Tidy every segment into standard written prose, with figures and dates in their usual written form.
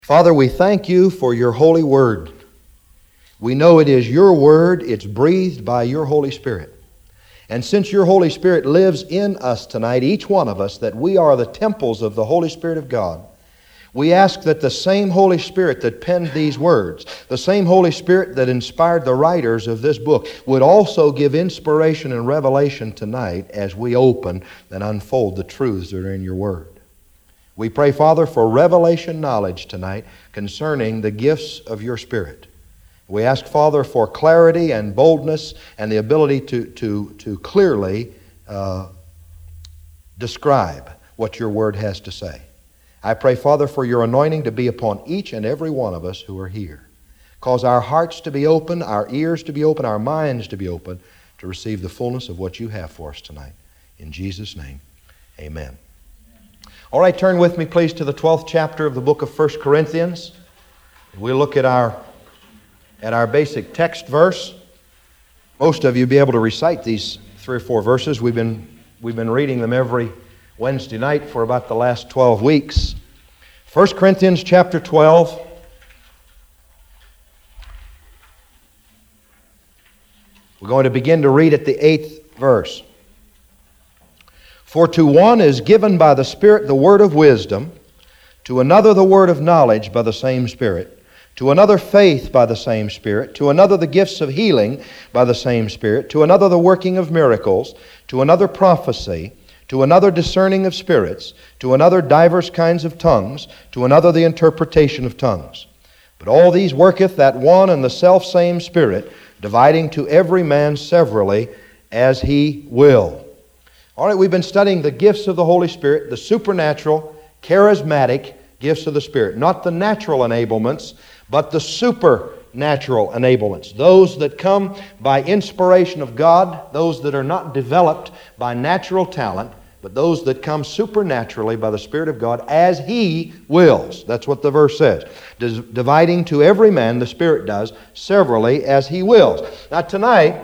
Father, we thank you for your holy word. We know it is your word. It's breathed by your Holy Spirit. And since your Holy Spirit lives in us tonight, each one of us, that we are the temples of the Holy Spirit of God, we ask that the same Holy Spirit that penned these words, the same Holy Spirit that inspired the writers of this book, would also give inspiration and revelation tonight as we open and unfold the truths that are in your word. We pray, Father, for revelation knowledge tonight concerning the gifts of your Spirit. We ask, Father, for clarity and boldness and the ability to clearly describe what your word has to say. I pray, Father, for your anointing to be upon each and every one of us who are here. Cause our hearts to be open, our ears to be open, our minds to be open to receive the fullness of what you have for us tonight. In Jesus' name, amen. All right, turn with me, please, to the 12th chapter of the book of 1 Corinthians. We'll look at our basic text verse. Most of you will be able to recite these 3 or 4 verses. We've been reading them every Wednesday night for about the last 12 weeks. 1 Corinthians chapter 12. We're going to begin to read at the 8th verse. For to one is given by the Spirit the word of wisdom, to another the word of knowledge by the same Spirit, to another faith by the same Spirit, to another the gifts of healing by the same Spirit, to another the working of miracles, to another prophecy, to another discerning of spirits, to another divers kinds of tongues, to another the interpretation of tongues. But all these worketh that one and the selfsame Spirit, dividing to every man severally as he will. All right, we've been studying the gifts of the Holy Spirit, the supernatural, charismatic gifts of the Spirit. Not the natural enablements, but the supernatural enablements. Those that come by inspiration of God, those that are not developed by natural talent, but those that come supernaturally by the Spirit of God as He wills. That's what the verse says. Dividing to every man, the Spirit does, severally as He wills. Now tonight,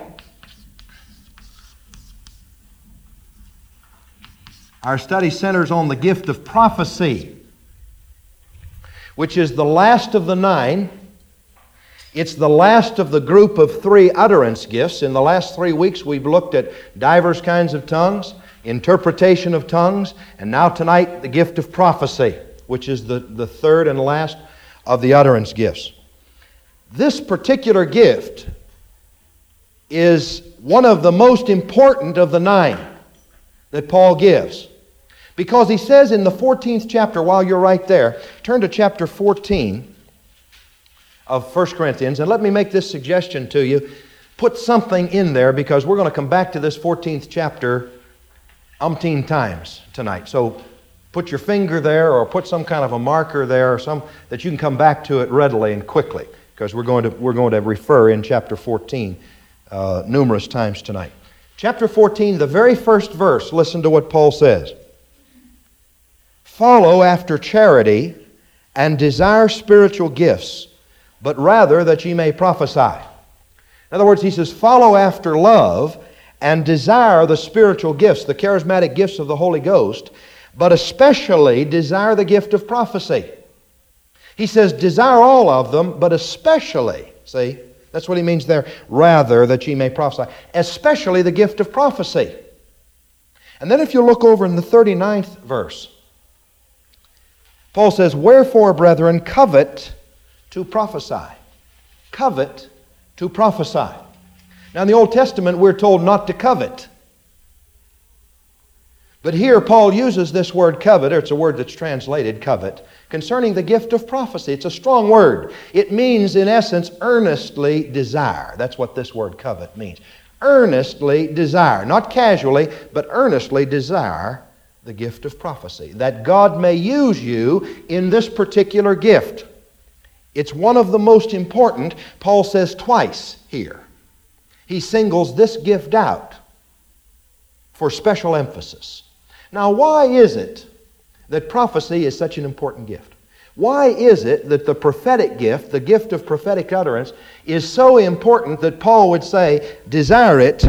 our study centers on the gift of prophecy, which is the last of the 9. It's the last of the group of 3 utterance gifts. In the last 3 weeks, we've looked at divers kinds of tongues, interpretation of tongues, and now tonight, the gift of prophecy, which is the third and last of the utterance gifts. This particular gift is one of the most important of the 9 that Paul gives. Because he says in the 14th chapter, while you're right there, turn to chapter 14 of 1 Corinthians, and let me make this suggestion to you. Put something in there, because we're going to come back to this 14th chapter umpteen times tonight. So put your finger there, or put some kind of a marker there, or some that you can come back to it readily and quickly, because we're going to refer in chapter 14 numerous times tonight. Chapter 14, the very first verse, listen to what Paul says. Follow after charity and desire spiritual gifts, but rather that ye may prophesy. In other words, he says, follow after love and desire the spiritual gifts, the charismatic gifts of the Holy Ghost, but especially desire the gift of prophecy. He says, desire all of them, but especially, see, that's what he means there, rather that ye may prophesy, especially the gift of prophecy. And then if you look over in the 39th verse, Paul says, wherefore, brethren, covet to prophesy. Covet to prophesy. Now in the Old Testament, we're told not to covet. But here Paul uses this word covet, or it's a word that's translated covet, concerning the gift of prophecy. It's a strong word. It means, in essence, earnestly desire. That's what this word covet means. Earnestly desire. Not casually, but earnestly desire the gift of prophecy. That God may use you in this particular gift. It's one of the most important, Paul says twice here. He singles this gift out for special emphasis. Now, why is it that prophecy is such an important gift? Why is it that the prophetic gift, the gift of prophetic utterance, is so important that Paul would say, desire it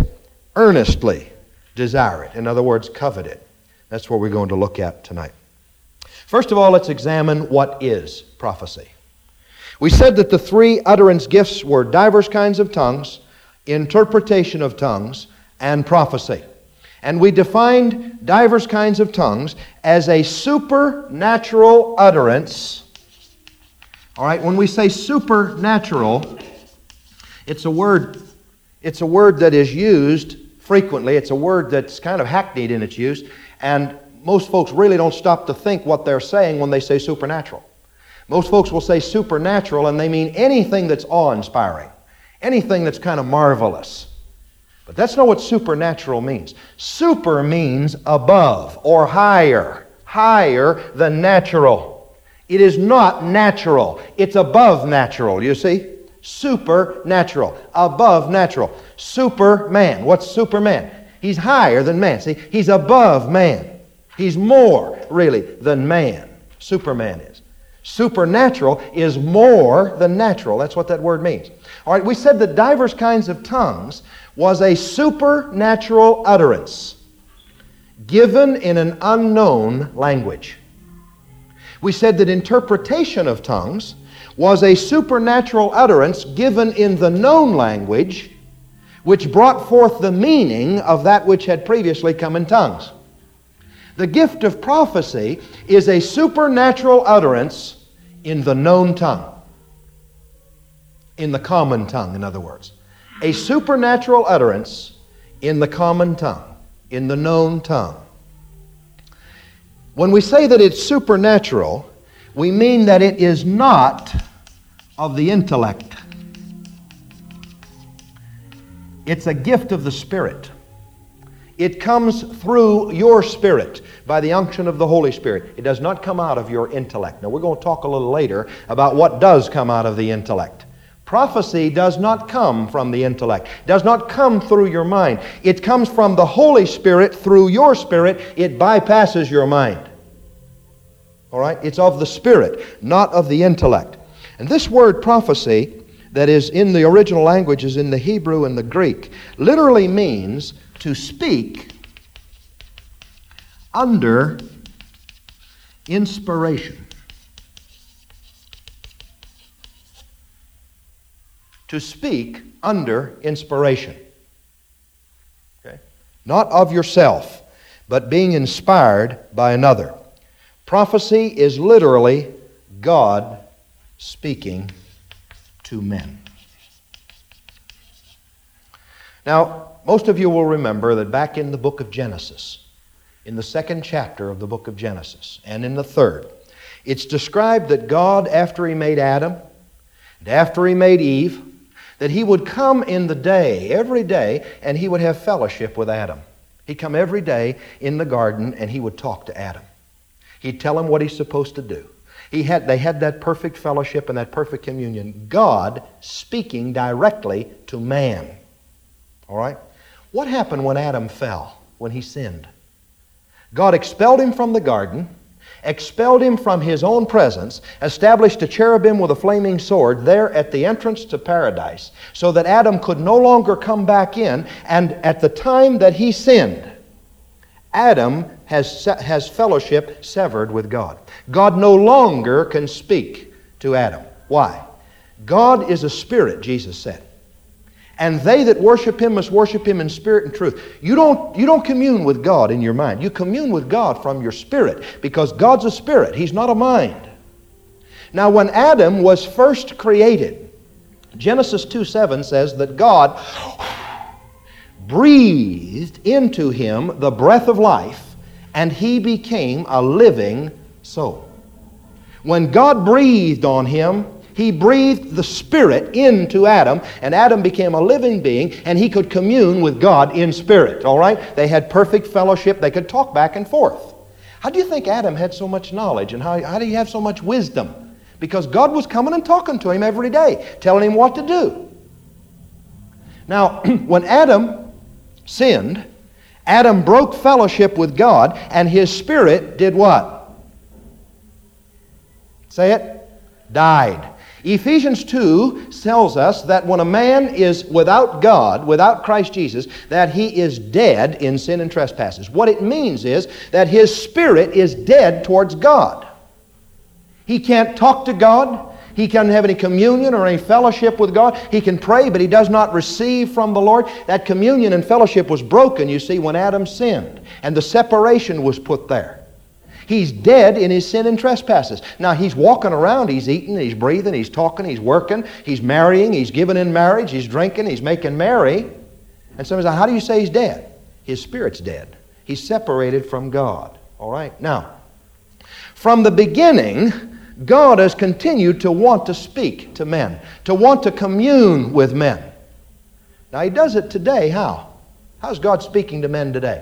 earnestly? Desire it. In other words, covet it. That's what we're going to look at tonight. First of all, let's examine what is prophecy. We said that the three utterance gifts were divers kinds of tongues, interpretation of tongues, and prophecy. And we defined divers kinds of tongues as a supernatural utterance. All right, when we say supernatural, it's a word that is used frequently. It's a word that's kind of hackneyed in its use, and most folks really don't stop to think what they're saying when they say supernatural. Most folks will say supernatural, and they mean anything that's awe-inspiring, anything that's kind of marvelous. But that's not what supernatural means. Super means above or higher, higher than natural. It is not natural. It's above natural, you see? Supernatural, above natural. Superman. What's Superman? He's higher than man. See, he's above man. He's more, really, than man. Superman is. Supernatural is more than natural. That's what that word means. All right, we said that divers kinds of tongues was a supernatural utterance given in an unknown language. We said that interpretation of tongues was a supernatural utterance given in the known language, which brought forth the meaning of that which had previously come in tongues. The gift of prophecy is a supernatural utterance in the known tongue. In the common tongue, in other words. A supernatural utterance in the common tongue, in the known tongue. When we say that it's supernatural, we mean that it is not of the intellect. It's a gift of the Spirit. It comes through your spirit by the unction of the Holy Spirit. It does not come out of your intellect. Now, we're going to talk a little later about what does come out of the intellect. Prophecy does not come from the intellect, does not come through your mind. It comes from the Holy Spirit through your spirit. It bypasses your mind. All right? It's of the Spirit, not of the intellect. And this word prophecy that is in the original languages, in the Hebrew and the Greek, literally means to speak under inspiration. To speak under inspiration. Okay? Not of yourself, but being inspired by another. Prophecy is literally God speaking to men. Now, most of you will remember that back in the book of Genesis, in the 2nd chapter of the book of Genesis, and in the 3rd, it's described that God, after He made Adam, and after He made Eve, that He would come in the day, every day, and He would have fellowship with Adam. He'd come every day in the garden, and He would talk to Adam. He'd tell him what he's supposed to do. They had that perfect fellowship and that perfect communion. God speaking directly to man. All right? What happened when Adam fell, when he sinned? God expelled him from the garden, expelled him from His own presence, established a cherubim with a flaming sword there at the entrance to paradise, so that Adam could no longer come back in, and at the time that he sinned, Adam has fellowship severed with God. God no longer can speak to Adam. Why? God is a spirit, Jesus said. And they that worship Him must worship Him in spirit and truth. You don't commune with God in your mind. You commune with God from your spirit, because God's a spirit. He's not a mind. Now, when Adam was first created, Genesis 2:7 says that God breathed into him the breath of life, and he became a living soul. When God breathed on him, He breathed the Spirit into Adam, and Adam became a living being, and he could commune with God in spirit, all right? They had perfect fellowship. They could talk back and forth. How do you think Adam had so much knowledge, and how did he have so much wisdom? Because God was coming and talking to him every day, telling him what to do. Now, when Adam sinned, Adam broke fellowship with God, and his spirit did what? Say it. Died. Ephesians 2 tells us that when a man is without God, without Christ Jesus, that he is dead in sin and trespasses. What it means is that his spirit is dead towards God. He can't talk to God. He can't have any communion or any fellowship with God. He can pray, but he does not receive from the Lord. That communion and fellowship was broken, you see, when Adam sinned, and the separation was put there. He's dead in his sin and trespasses. Now, he's walking around, he's eating, he's breathing, he's talking, he's working, he's marrying, he's giving in marriage, he's drinking, he's making merry. And somebody says, how do you say he's dead? His spirit's dead. He's separated from God. All right? Now, from the beginning, God has continued to want to speak to men, to want to commune with men. Now, he does it today. How? How's God speaking to men today?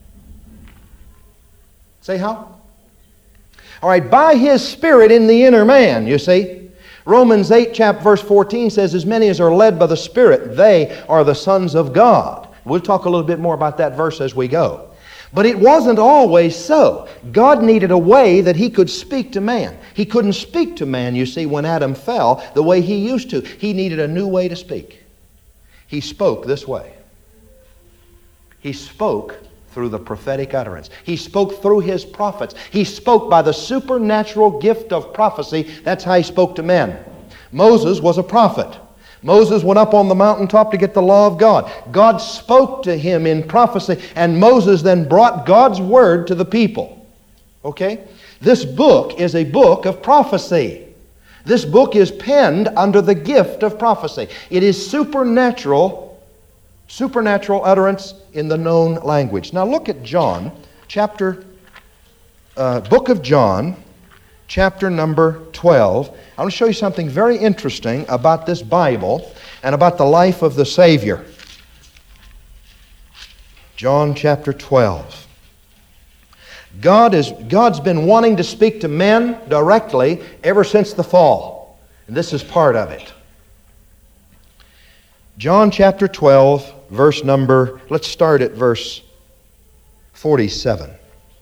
Say how? All right, by His Spirit in the inner man, you see. Romans 8, verse 14 says, as many as are led by the Spirit, they are the sons of God. We'll talk a little bit more about that verse as we go. But it wasn't always so. God needed a way that He could speak to man. He couldn't speak to man, you see, when Adam fell the way he used to. He needed a new way to speak. He spoke this way. He spoke through the prophetic utterance. He spoke through His prophets. He spoke by the supernatural gift of prophecy. That's how He spoke to men. Moses was a prophet. Moses went up on the mountaintop to get the law of God. God spoke to him in prophecy, and Moses then brought God's word to the people. Okay? This book is a book of prophecy. This book is penned under the gift of prophecy. It is supernatural utterance in the known language. Now look at John, book of John, chapter number 12. I want to show you something very interesting about this Bible and about the life of the Savior. John chapter 12. God's been wanting to speak to men directly ever since the fall. And this is part of it. John chapter 12, let's start at verse 47.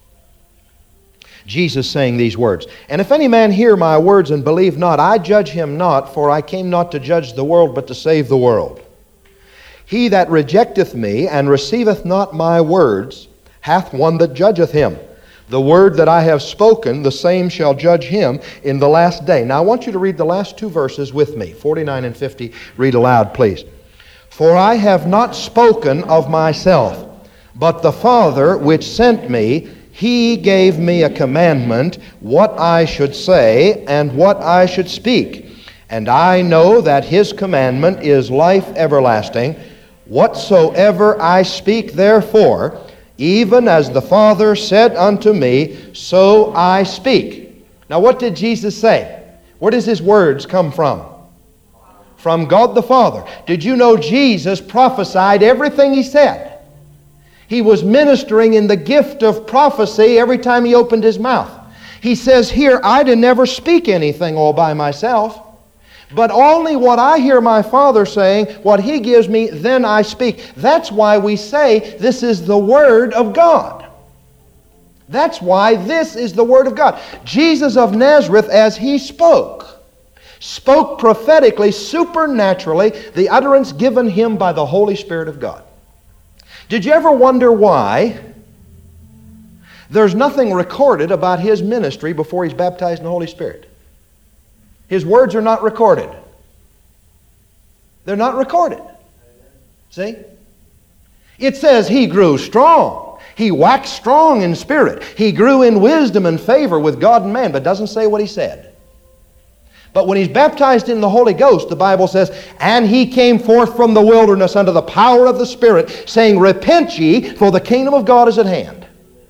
Jesus saying these words, and if any man hear my words and believe not, I judge him not, for I came not to judge the world, but to save the world. He that rejecteth me and receiveth not my words hath one that judgeth him. The word that I have spoken, the same shall judge him in the last day. Now I want you to read the last two verses with me, 49 and 50. Read aloud, please. For I have not spoken of myself, but the Father which sent me, He gave me a commandment, what I should say and what I should speak. And I know that His commandment is life everlasting. Whatsoever I speak therefore, even as the Father said unto me, so I speak. Now what did Jesus say? Where does His words come from? From God the Father. Did you know Jesus prophesied everything He said? He was ministering in the gift of prophecy every time He opened His mouth. He says here, I did never speak anything all by myself, but only what I hear my Father saying, what He gives me, then I speak. That's why we say this is the Word of God. That's why this is the Word of God. Jesus of Nazareth, as He spoke prophetically, supernaturally, the utterance given Him by the Holy Spirit of God. Did you ever wonder why there's nothing recorded about His ministry before He's baptized in the Holy Spirit? His words are not recorded. They're not recorded. See? It says He grew strong. He waxed strong in spirit. He grew in wisdom and favor with God and man, but doesn't say what He said. But when He's baptized in the Holy Ghost, the Bible says, and He came forth from the wilderness under the power of the Spirit, saying, repent ye, for the kingdom of God is at hand.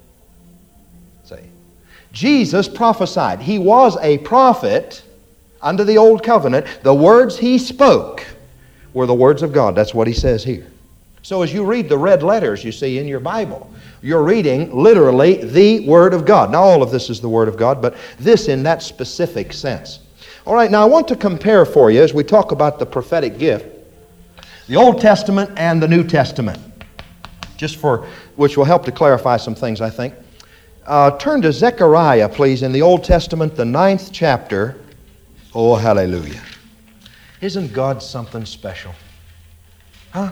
See? Jesus prophesied. He was a prophet under the Old Covenant. The words He spoke were the words of God. That's what He says here. So as you read the red letters you see in your Bible, you're reading literally the Word of God. Now all of this is the Word of God, but this in that specific sense. All right, now I want to compare for you as we talk about the prophetic gift, the Old Testament and the New Testament, which will help to clarify some things, I think. Turn to Zechariah, please, in the Old Testament, the 9th chapter. Oh, hallelujah. Isn't God something special? Huh?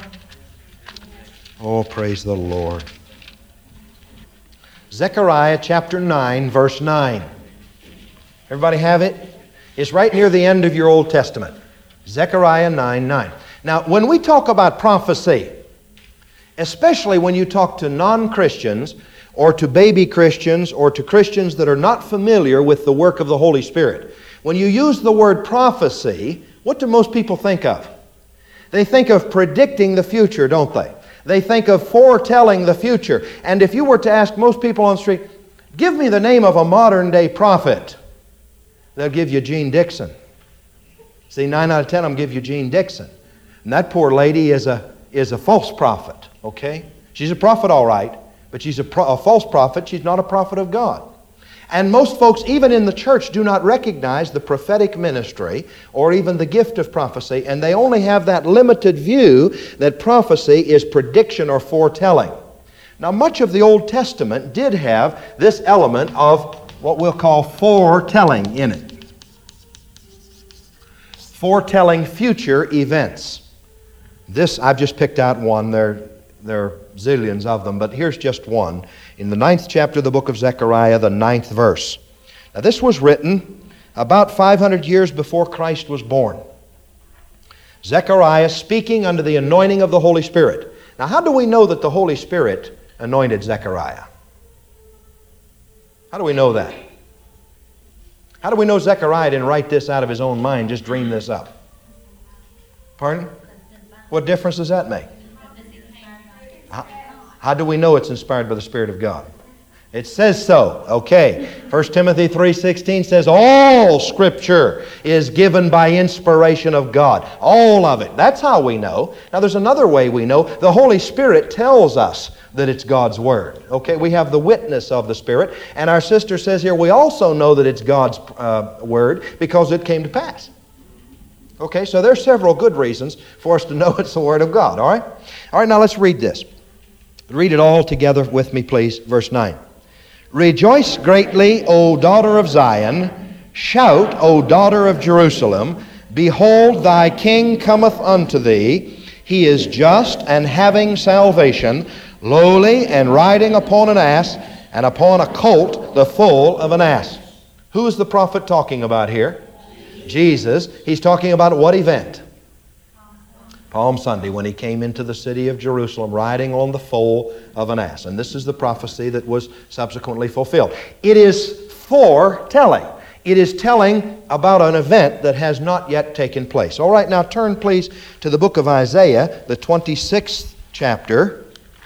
Oh, praise the Lord. Zechariah chapter 9, verse 9. Everybody have it? It's right near the end of your Old Testament. Zechariah 9:9. Now, when we talk about prophecy, especially when you talk to non-Christians or to baby Christians or to Christians that are not familiar with the work of the Holy Spirit, when you use the word prophecy, what do most people think of? They think of predicting the future, don't they? They think of foretelling the future. And if you were to ask most people on the street, give me the name of a modern-day prophet, they'll give you Gene Dixon. See, 9 out of 10 of them give you Gene Dixon. And that poor lady is a false prophet, okay? She's a prophet, all right, but she's a false prophet. She's not a prophet of God. And most folks, even in the church, do not recognize the prophetic ministry or even the gift of prophecy, and they only have that limited view that prophecy is prediction or foretelling. Now, much of the Old Testament did have this element of what we'll call foretelling in it. Foretelling future events. This, I've just picked out one. There are zillions of them, but here's just one. In the 9th chapter of the book of Zechariah, the 9th verse. Now, this was written about 500 years before Christ was born. Zechariah speaking under the anointing of the Holy Spirit. Now, how do we know that the Holy Spirit anointed Zechariah? How do we know that? How do we know Zechariah didn't write this out of his own mind, just dream this up? Pardon? What difference does that make? How do we know it's inspired by the Spirit of God? It says so. Okay. 1 Timothy 3:16 says all Scripture is given by inspiration of God. All of it. That's how we know. Now there's another way we know. The Holy Spirit tells us that it's God's Word. Okay, we have the witness of the Spirit. And our sister says here, we also know that it's God's Word because it came to pass. Okay, so there's several good reasons for us to know it's the Word of God. All right? All right, now let's read this. Read it all together with me, please. Verse 9. Rejoice greatly, O daughter of Zion. Shout, O daughter of Jerusalem. Behold, thy king cometh unto thee. He is just and having salvation, lowly and riding upon an ass, and upon a colt, the foal of an ass. Who is the prophet talking about here? Jesus. He's talking about what event? Palm Sunday, when he came into the city of Jerusalem riding on the foal of an ass. And this is the prophecy that was subsequently fulfilled. It is foretelling. It is telling about an event that has not yet taken place. All right, now turn please to the book of Isaiah, the 26th chapter.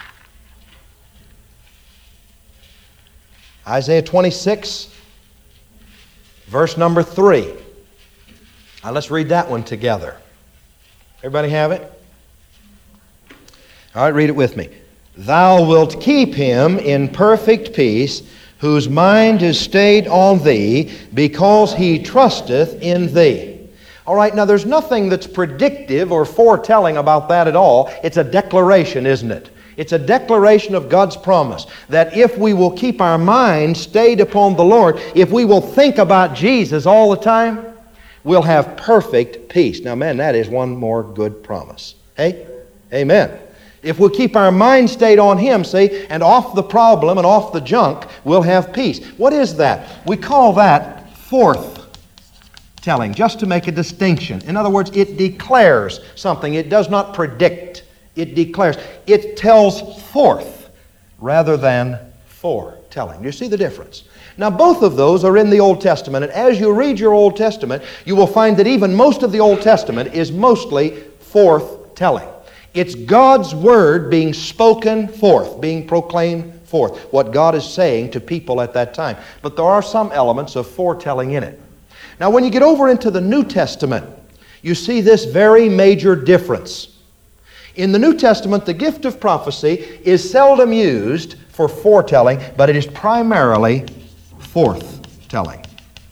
Isaiah 26, verse number 3. Now let's read that one together. Everybody have it? All right, read it with me. Thou wilt keep him in perfect peace, whose mind is stayed on thee, because he trusteth in thee. All right, now there's nothing that's predictive or foretelling about that at all. It's a declaration, isn't it? It's a declaration of God's promise that if we will keep our mind stayed upon the Lord, if we will think about Jesus all the time, we'll have perfect peace. Now, man, that is one more good promise. Hey? Amen. If we keep our mind stayed on Him, see, and off the problem and off the junk, we'll have peace. What is that? We call that forth-telling, just to make a distinction. In other words, it declares something. It does not predict. It declares. It tells forth rather than foretelling. You see the difference? Now, both of those are in the Old Testament, and as you read your Old Testament, you will find that even most of the Old Testament is mostly forth-telling. It's God's Word being spoken forth, being proclaimed forth, what God is saying to people at that time. But there are some elements of foretelling in it. Now, when you get over into the New Testament, you see this very major difference. In the New Testament, the gift of prophecy is seldom used for foretelling, but it is primarily forth-telling.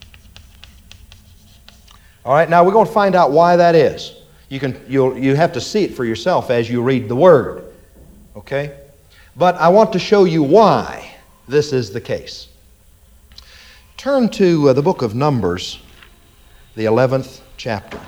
All right, now we're going to find out why that is. You have to see it for yourself as you read the Word. Okay? But I want to show you why this is the case. Turn to the book of Numbers, the 11th chapter.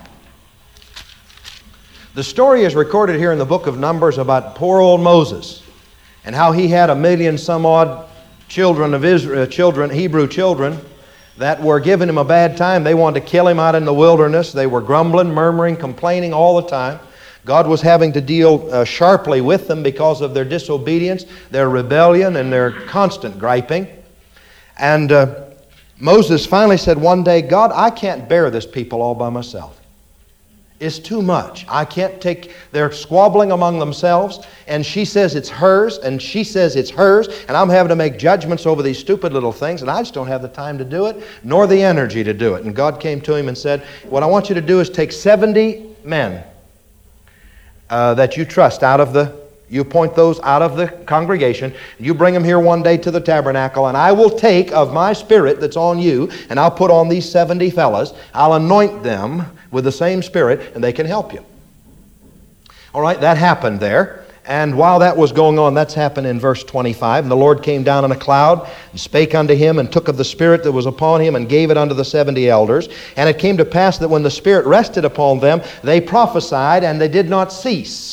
The story is recorded here in the book of Numbers about poor old Moses and how he had 1,000,000 some odd children of Israel, Hebrew children, that were giving him a bad time. They wanted to kill him out in the wilderness. They were grumbling, murmuring, complaining all the time. God was having to deal sharply with them because of their disobedience, their rebellion, and their constant griping. And Moses finally said one day, God, I can't bear this people all by myself. It's too much. I can't take, they're squabbling among themselves, and she says it's hers, and she says it's hers, and I'm having to make judgments over these stupid little things, and I just don't have the time to do it, nor the energy to do it. And God came to him and said, what I want you to do is take 70 men that you trust you appoint those out of the congregation, you bring them here one day to the tabernacle, and I will take of my Spirit that's on you, and I'll put on these 70 fellas, I'll anoint them with the same Spirit, and they can help you. All right, that happened there. And while that was going on, that's happened in verse 25. And the Lord came down in a cloud, and spake unto him, and took of the Spirit that was upon him, and gave it unto the 70 elders. And it came to pass that when the Spirit rested upon them, they prophesied, and they did not cease.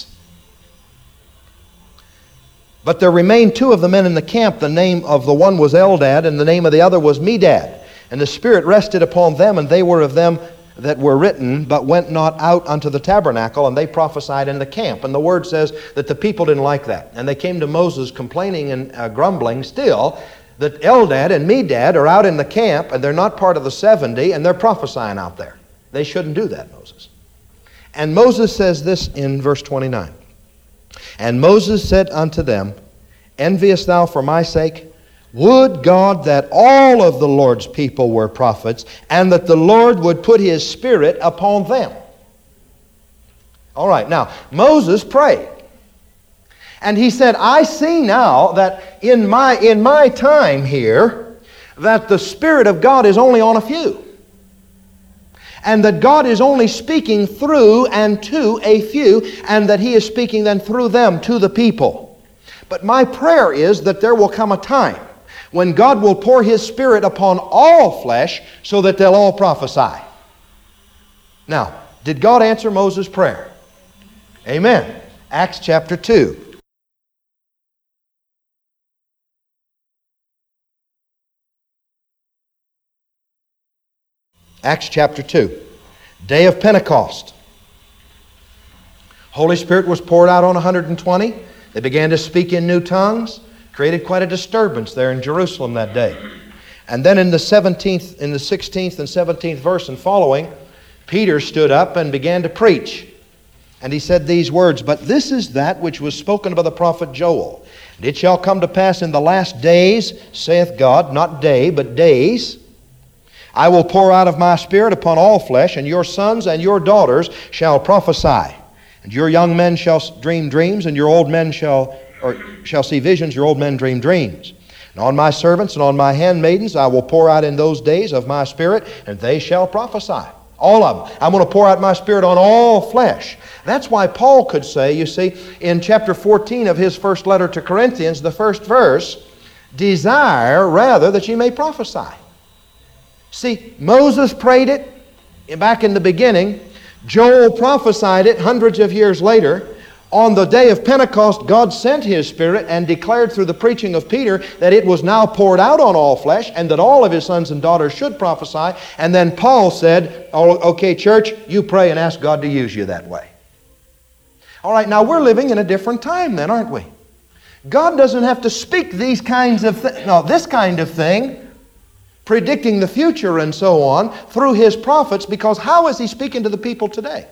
But there remained 2 of the men in the camp. The name of the one was Eldad, and the name of the other was Medad. And the Spirit rested upon them, and they were of them that were written, but went not out unto the tabernacle, and they prophesied in the camp. And the word says that the people didn't like that. And they came to Moses complaining and grumbling still that Eldad and Medad are out in the camp, and they're not part of the 70, and they're prophesying out there. They shouldn't do that, Moses. And Moses says this in verse 29. And Moses said unto them, enviest thou for my sake? Would God that all of the Lord's people were prophets, and that the Lord would put His Spirit upon them. All right, now, Moses prayed. And he said, I see now that in my time here, that the Spirit of God is only on a few. And that God is only speaking through and to a few, and that He is speaking then through them to the people. But my prayer is that there will come a time when God will pour His Spirit upon all flesh so that they'll all prophesy. Now, did God answer Moses' prayer? Amen. Acts chapter 2. Acts chapter 2. Day of Pentecost. Holy Spirit was poured out on 120. They began to speak in new tongues. Created quite a disturbance there in Jerusalem that day. And then in the 16th and 17th verse and following, Peter stood up and began to preach. And he said these words, but this is that which was spoken by the prophet Joel. And it shall come to pass in the last days, saith God, not day, but days, I will pour out of my Spirit upon all flesh, and your sons and your daughters shall prophesy. And your young men shall dream dreams, and your old men shall see visions, your old men dream dreams. And on my servants and on my handmaidens I will pour out in those days of my Spirit, and they shall prophesy. All of them. I'm going to pour out my Spirit on all flesh. That's why Paul could say, you see, in chapter 14 of his first letter to Corinthians, the first verse, desire rather that you may prophesy. See, Moses prayed it back in the beginning. Joel prophesied it hundreds of years later. On the day of Pentecost, God sent His Spirit and declared through the preaching of Peter that it was now poured out on all flesh and that all of His sons and daughters should prophesy. And then Paul said, oh, okay, church, you pray and ask God to use you that way. All right, now we're living in a different time then, aren't we? God doesn't have to speak these kinds of this kind of thing, predicting the future and so on, through His prophets, because how is He speaking to the people today?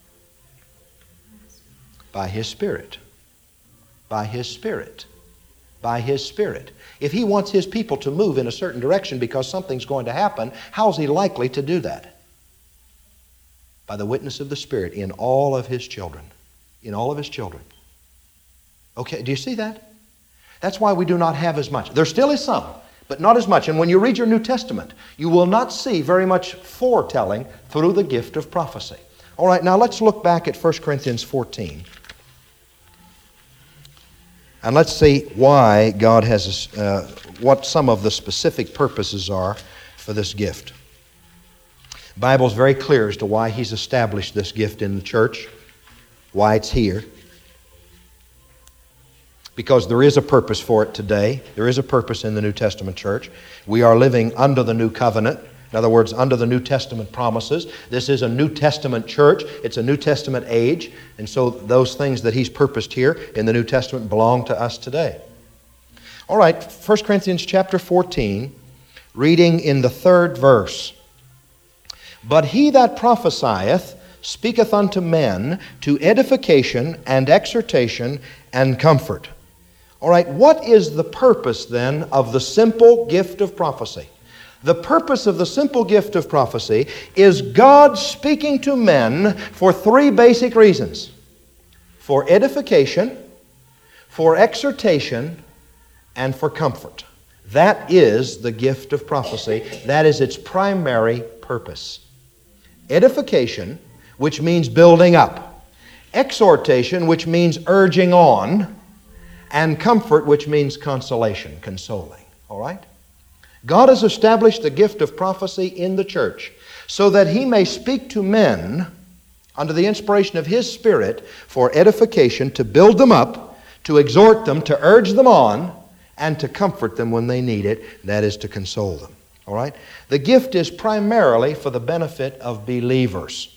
By His Spirit. By His Spirit. By His Spirit. If He wants His people to move in a certain direction because something's going to happen, how is He likely to do that? By the witness of the Spirit in all of His children. In all of His children. Okay, do you see that? That's why we do not have as much. There still is some, but not as much. And when you read your New Testament, you will not see very much foretelling through the gift of prophecy. All right, now let's look back at 1 Corinthians 14. And let's see why God has, what some of the specific purposes are for this gift. The Bible is very clear as to why He's established this gift in the church, why it's here. because there is a purpose for it today. There is a purpose in the New Testament church. We are living under the new covenant. In other words, under the New Testament promises. This is a New Testament church. It's a New Testament age. And so those things that he's purposed here in the New Testament belong to us today. All right, 1 Corinthians chapter 14, reading in the 3rd verse. But he that prophesieth speaketh unto men to edification and exhortation and comfort. All right, what is the purpose then of the simple gift of prophecy? The purpose of the simple gift of prophecy is God speaking to men for 3 basic reasons. For edification, for exhortation, and for comfort. That is the gift of prophecy. That is its primary purpose. Edification, which means building up. Exhortation, which means urging on. And comfort, which means consolation, consoling. All right? God has established the gift of prophecy in the church so that he may speak to men under the inspiration of his Spirit for edification, to build them up, to exhort them, to urge them on, and to comfort them when they need it, that is, to console them. All right? The gift is primarily for the benefit of believers.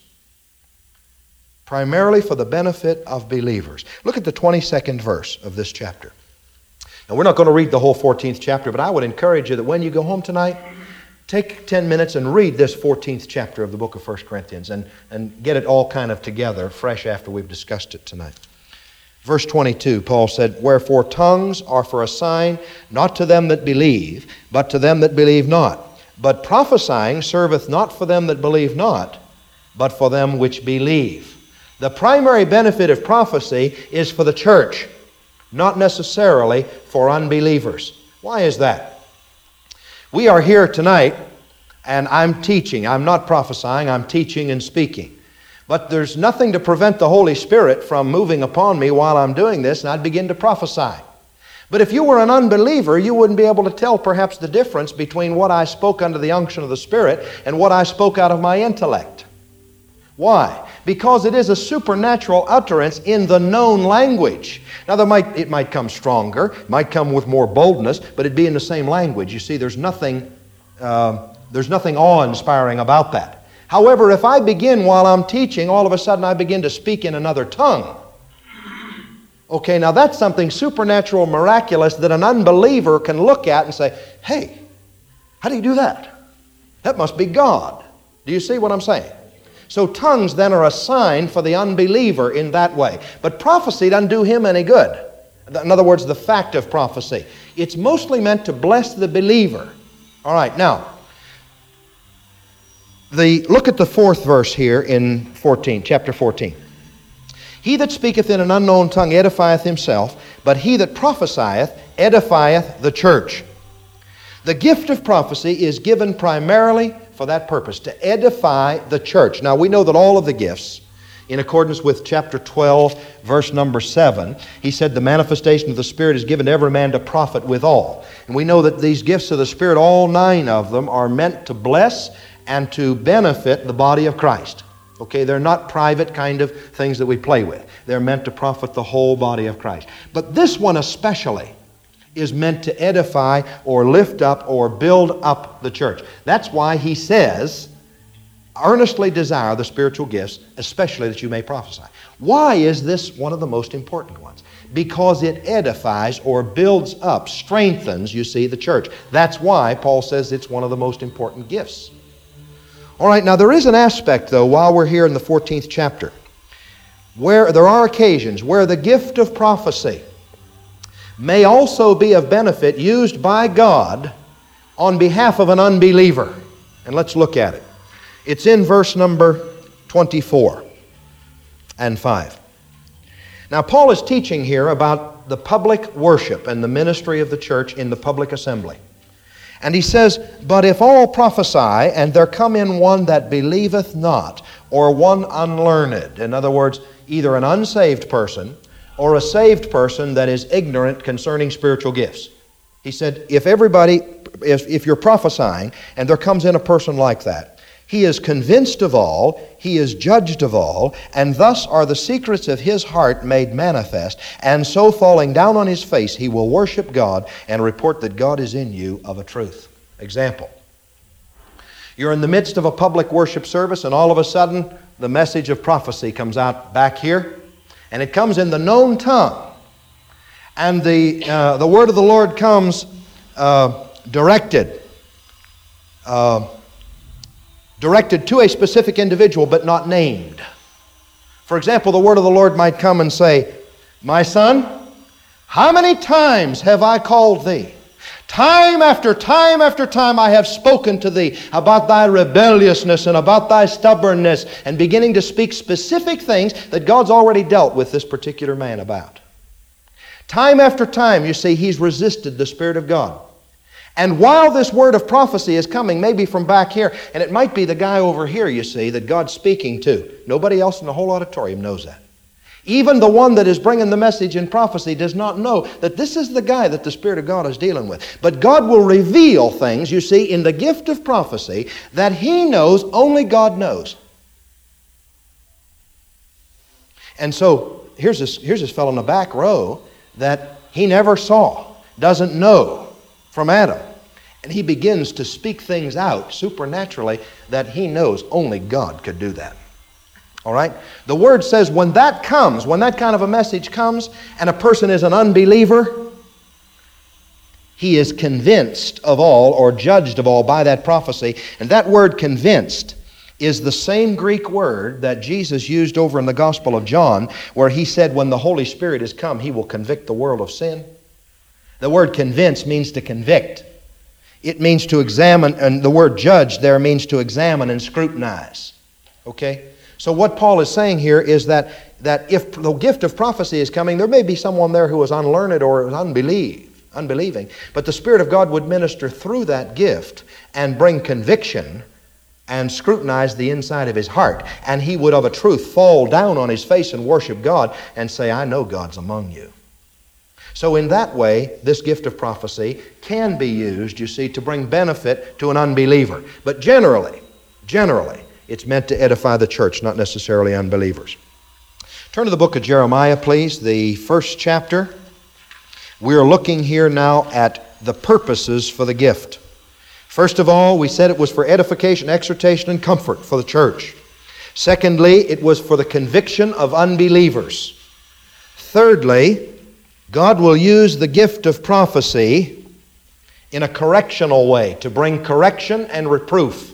Primarily for the benefit of believers. Look at the 22nd verse of this chapter. Now, we're not going to read the whole 14th chapter, but I would encourage you that when you go home tonight, take 10 minutes and read this 14th chapter of the book of 1 Corinthians and get it all kind of together, fresh after we've discussed it tonight. Verse 22, Paul said, Wherefore tongues are for a sign, not to them that believe, but to them that believe not. But prophesying serveth not for them that believe not, but for them which believe. The primary benefit of prophecy is for the church, not necessarily for unbelievers. Why is that? We are here tonight, and I'm teaching. I'm not prophesying, I'm teaching and speaking. But there's nothing to prevent the Holy Spirit from moving upon me while I'm doing this, and I'd begin to prophesy. But if you were an unbeliever, you wouldn't be able to tell perhaps the difference between what I spoke under the unction of the Spirit and what I spoke out of my intellect. Why? Because it is a supernatural utterance in the known language. Now, it might come stronger, might come with more boldness, but it'd be in the same language. You see, there's nothing awe-inspiring about that. However, if I begin while I'm teaching, all of a sudden I begin to speak in another tongue. Okay, now that's something supernatural, miraculous that an unbeliever can look at and say, hey, how do you do that? That must be God. Do you see what I'm saying? So tongues then are a sign for the unbeliever in that way. But prophecy doesn't do him any good. In other words, the fact of prophecy. It's mostly meant to bless the believer. All right, now, look at the 4th verse here in chapter 14. He that speaketh in an unknown tongue edifieth himself, but he that prophesieth edifieth the church. The gift of prophecy is given primarily for that purpose, to edify the church. Now, we know that all of the gifts, in accordance with chapter 12, verse number 7, he said the manifestation of the Spirit is given to every man to profit withal. And we know that these gifts of the Spirit, all 9 of them, are meant to bless and to benefit the body of Christ. Okay, they're not private kind of things that we play with. They're meant to profit the whole body of Christ. But this one especially is meant to edify or lift up or build up the church. That's why he says, earnestly desire the spiritual gifts, especially that you may prophesy. Why is this one of the most important ones? Because it edifies or builds up, strengthens, you see, the church. That's why Paul says it's one of the most important gifts. All right, now there is an aspect, though, while we're here in the 14th chapter, where there are occasions where the gift of prophecy may also be of benefit used by God on behalf of an unbeliever. And let's look at it. It's in verse number 24 and 5. Now, Paul is teaching here about the public worship and the ministry of the church in the public assembly. And he says, But if all prophesy, and there come in one that believeth not, or one unlearned, in other words, either an unsaved person or a saved person that is ignorant concerning spiritual gifts. He said, if you're prophesying, and there comes in a person like that, He is convinced of all, he is judged of all, and thus are the secrets of his heart made manifest, and so falling down on his face, he will worship God and report that God is in you of a truth. Example. You're in the midst of a public worship service, and all of a sudden, the message of prophecy comes out back here, and it comes in the known tongue. And the word of the Lord comes directed to a specific individual, but not named. For example, the word of the Lord might come and say, "My son, how many times have I called thee? Time after time after time I have spoken to thee about thy rebelliousness and about thy stubbornness," and beginning to speak specific things that God's already dealt with this particular man about. Time after time, you see, he's resisted the Spirit of God. And while this word of prophecy is coming, maybe from back here, and it might be the guy over here, you see, that God's speaking to. Nobody else in the whole auditorium knows that. Even the one that is bringing the message in prophecy does not know that this is the guy that the Spirit of God is dealing with. But God will reveal things, you see, in the gift of prophecy that he knows only God knows. And so, here's this fellow in the back row that he never saw, doesn't know from Adam. And he begins to speak things out supernaturally that he knows only God could do that. All right? The Word says when that comes, when that kind of a message comes, and a person is an unbeliever, he is convinced of all or judged of all by that prophecy. And that word convinced is the same Greek word that Jesus used over in the Gospel of John, where he said when the Holy Spirit is come, he will convict the world of sin. The word convince means to convict. It means to examine, and the word judge there means to examine and scrutinize. Okay? So what Paul is saying here is that if the gift of prophecy is coming, there may be someone there who is unlearned or is unbelieving, but the Spirit of God would minister through that gift and bring conviction and scrutinize the inside of his heart. And he would of a truth fall down on his face and worship God and say, "I know God's among you." So in that way, this gift of prophecy can be used, you see, to bring benefit to an unbeliever. But generally, it's meant to edify the church, not necessarily unbelievers. Turn to the book of Jeremiah, please, the first chapter. We're looking here now at the purposes for the gift. First of all, we said it was for edification, exhortation, and comfort for the church. Secondly, it was for the conviction of unbelievers. Thirdly, God will use the gift of prophecy in a correctional way to bring correction and reproof.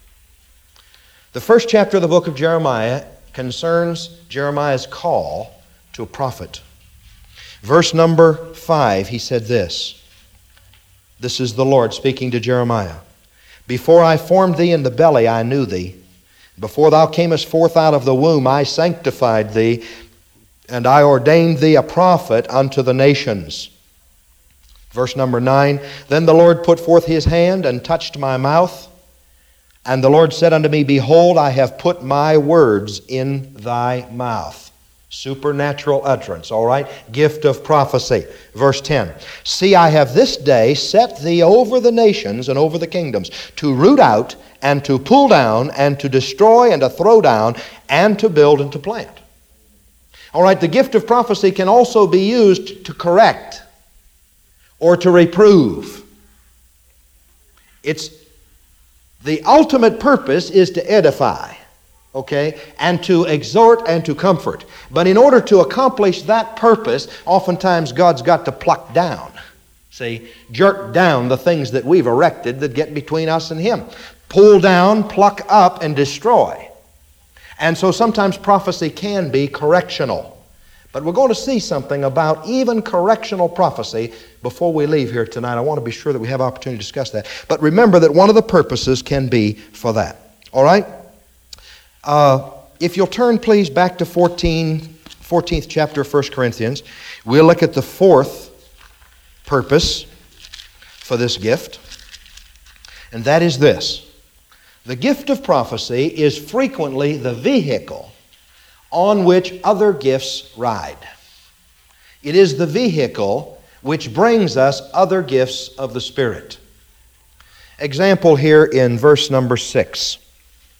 The first chapter of the book of Jeremiah concerns Jeremiah's call to a prophet. Verse number 5, he said this. This is the Lord speaking to Jeremiah. "Before I formed thee in the belly, I knew thee. Before thou camest forth out of the womb, I sanctified thee, and I ordained thee a prophet unto the nations." Verse number 9, "Then the Lord put forth his hand and touched my mouth. And the Lord said unto me, Behold, I have put my words in thy mouth." Supernatural utterance, all right? Gift of prophecy. Verse 10, "See, I have this day set thee over the nations and over the kingdoms, to root out and to pull down and to destroy and to throw down and to build and to plant." All right, the gift of prophecy can also be used to correct or to reprove. The ultimate purpose is to edify, okay, and to exhort and to comfort. But in order to accomplish that purpose, oftentimes God's got to pluck down, jerk down the things that we've erected that get between us and Him. Pull down, pluck up, and destroy. And so sometimes prophecy can be correctional. But we're going to see something about even correctional prophecy before we leave here tonight. I want to be sure that we have opportunity to discuss that. But remember that one of the purposes can be for that. All right? If you'll turn, please, back to 14th chapter of 1 Corinthians, we'll look at the fourth purpose for this gift. And that is this. The gift of prophecy is frequently the vehicle on which other gifts ride. It is the vehicle which brings us other gifts of the Spirit. Example here in verse number 6.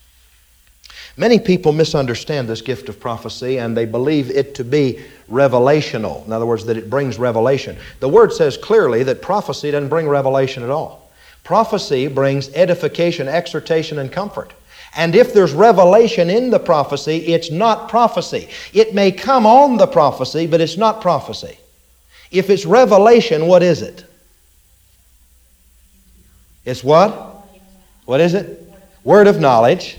Many people misunderstand this gift of prophecy, and they believe it to be revelational. In other words, that it brings revelation. The Word says clearly that prophecy doesn't bring revelation at all. Prophecy brings edification, exhortation, and comfort. And if there's revelation in the prophecy, it's not prophecy. It may come on the prophecy, but it's not prophecy. If it's revelation, what is it? It's what? What is it? Word of knowledge,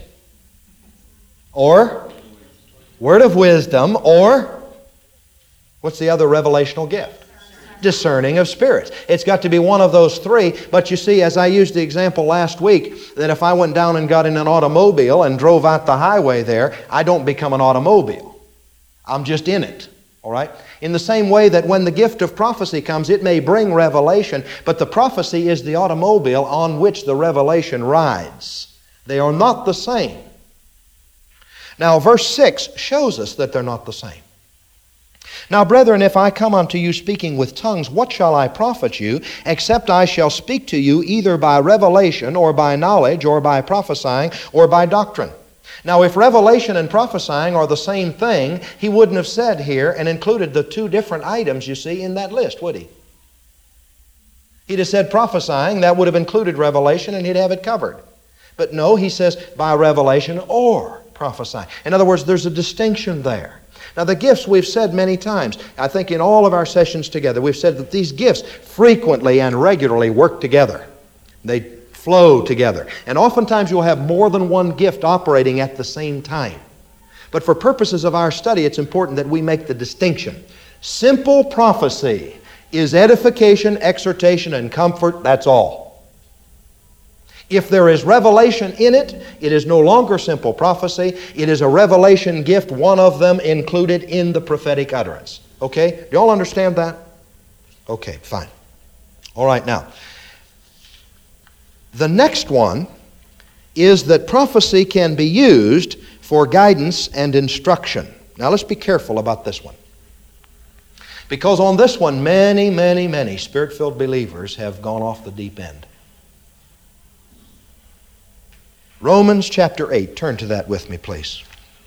or word of wisdom, or what's the other revelational gift? Discerning of spirits. It's got to be one of those three. But you see, as I used the example last week, that if I went down and got in an automobile and drove out the highway there, I don't become an automobile. I'm just in it. All right? In the same way that when the gift of prophecy comes, it may bring revelation, but the prophecy is the automobile on which the revelation rides. They are not the same. Now, verse 6 shows us that they're not the same. Now, brethren, if I come unto you speaking with tongues, what shall I profit you, except I shall speak to you either by revelation, or by knowledge, or by prophesying, or by doctrine? Now, if revelation and prophesying are the same thing, he wouldn't have said here and included the two different items you see in that list, would he? He'd have said prophesying, that would have included revelation, and he'd have it covered. But no, he says by revelation or prophesying. In other words, there's a distinction there. Now, the gifts, we've said many times, I think in all of our sessions together, we've said that these gifts frequently and regularly work together. They flow together. And oftentimes you'll have more than one gift operating at the same time. But for purposes of our study, it's important that we make the distinction. Simple prophecy is edification, exhortation, and comfort. That's all. If there is revelation in it, it is no longer simple prophecy. It is a revelation gift, one of them included in the prophetic utterance. Okay? Do you all understand that? Okay, fine. All right, now. The next one is that prophecy can be used for guidance and instruction. Now let's be careful about this one. Because on this one, many Spirit-filled believers have gone off the deep end. Romans chapter 8. Turn to that with me, please.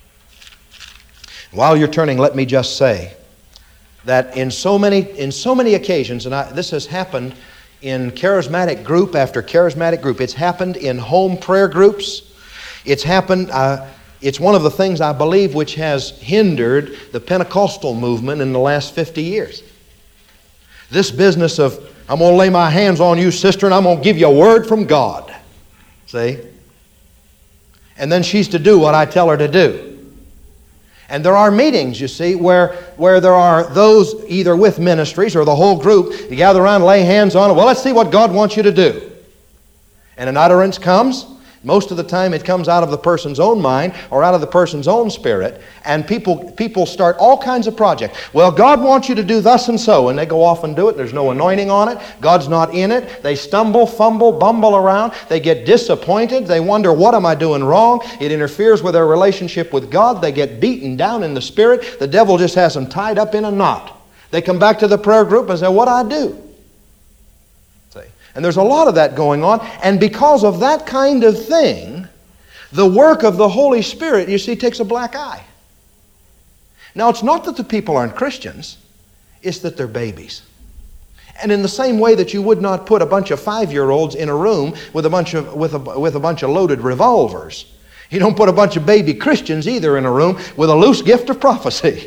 While you're turning, let me just say that in so many occasions, and this has happened in charismatic group after charismatic group. It's happened in home prayer groups. It's happened, it's one of the things I believe which has hindered the Pentecostal movement in the last 50 years. This business of, I'm going to lay my hands on you, sister, and I'm going to give you a word from God. See? And then she's to do what I tell her to do. And there are meetings, you see, where there are those either with ministries or the whole group, you gather around, lay hands on it. Well, let's see what God wants you to do. And an utterance comes. Most of the time it comes out of the person's own mind or out of the person's own spirit. And people start all kinds of projects. Well, God wants you to do thus and so. And they go off and do it. There's no anointing on it. God's not in it. They stumble, fumble, bumble around. They get disappointed. They wonder, what am I doing wrong? It interferes with their relationship with God. They get beaten down in the spirit. The devil just has them tied up in a knot. They come back to the prayer group and say, what do I do? And there's a lot of that going on. And because of that kind of thing, the work of the Holy Spirit, you see, takes a black eye. Now, it's not that the people aren't Christians. It's that they're babies. And in the same way that you would not put a bunch of 5-year-olds in a room with a bunch of loaded revolvers, you don't put a bunch of baby Christians either in a room with a loose gift of prophecy.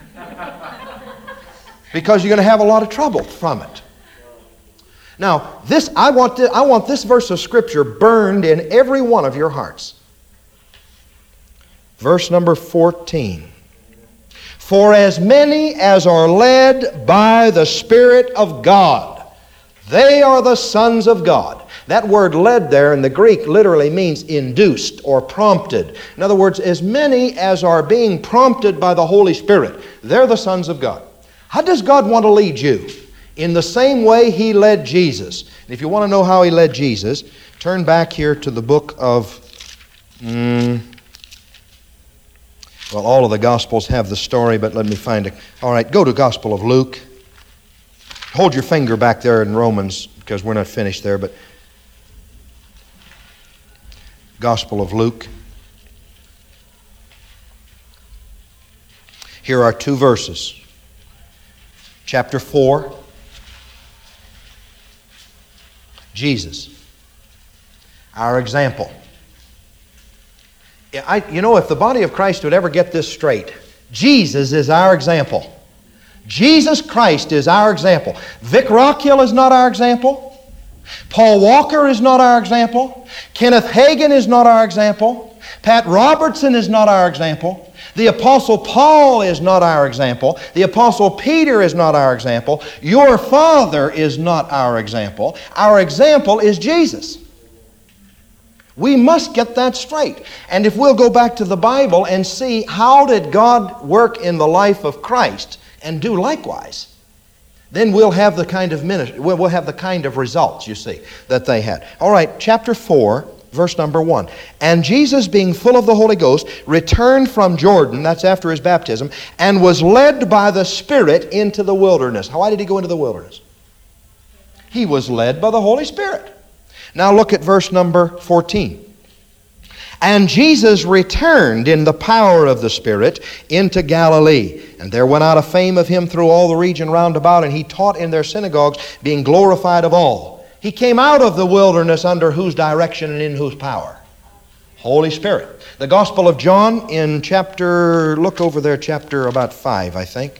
Because you're going to have a lot of trouble from it. Now, I want this verse of Scripture burned in every one of your hearts. Verse number 14. For as many as are led by the Spirit of God, they are the sons of God. That word led there in the Greek literally means induced or prompted. In other words, as many as are being prompted by the Holy Spirit, they're the sons of God. How does God want to lead you? In the same way He led Jesus. And if you want to know how He led Jesus, turn back here to the book of... all of the Gospels have the story, but let me find it. All right, go to Gospel of Luke. Hold your finger back there in Romans, because we're not finished there, but... Gospel of Luke. Here are two verses. Chapter 4, Jesus, our example. If the body of Christ would ever get this straight, Jesus is our example. Jesus Christ is our example. Vic Rockhill is not our example. Paul Walker is not our example. Kenneth Hagin is not our example. Pat Robertson is not our example. The Apostle Paul is not our example. The Apostle Peter is not our example. Your father is not our example. Our example is Jesus. We must get that straight. And if we'll go back to the Bible and see how did God work in the life of Christ and do likewise, then we'll have the kind of ministry, we'll have the kind of results, you see, that they had. All right, chapter 4, verse number 1. And Jesus, being full of the Holy Ghost, returned from Jordan, that's after his baptism, and was led by the Spirit into the wilderness. Why did he go into the wilderness? He was led by the Holy Spirit. Now look at verse number 14. And Jesus returned in the power of the Spirit into Galilee. And there went out a fame of him through all the region round about, and he taught in their synagogues, being glorified of all. He came out of the wilderness under whose direction and in whose power? Holy Spirit. The Gospel of John in chapter, look over there, chapter about 5, I think.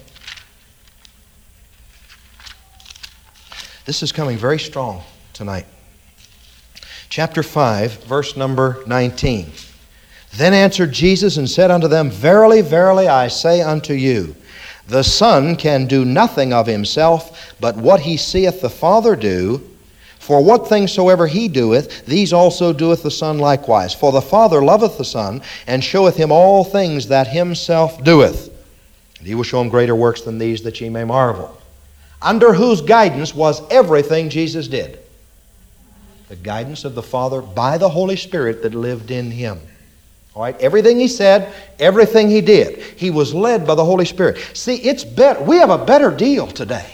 This is coming very strong tonight. Chapter 5, verse number 19. Then answered Jesus and said unto them, Verily, verily, I say unto you, the Son can do nothing of himself, but what he seeth the Father do. For what things soever he doeth, these also doeth the Son likewise. For the Father loveth the Son, and showeth him all things that himself doeth. And he will show him greater works than these, that ye may marvel. Under whose guidance was everything Jesus did? The guidance of the Father by the Holy Spirit that lived in him. All right, everything he said, everything he did, he was led by the Holy Spirit. See, it's better. We have a better deal today.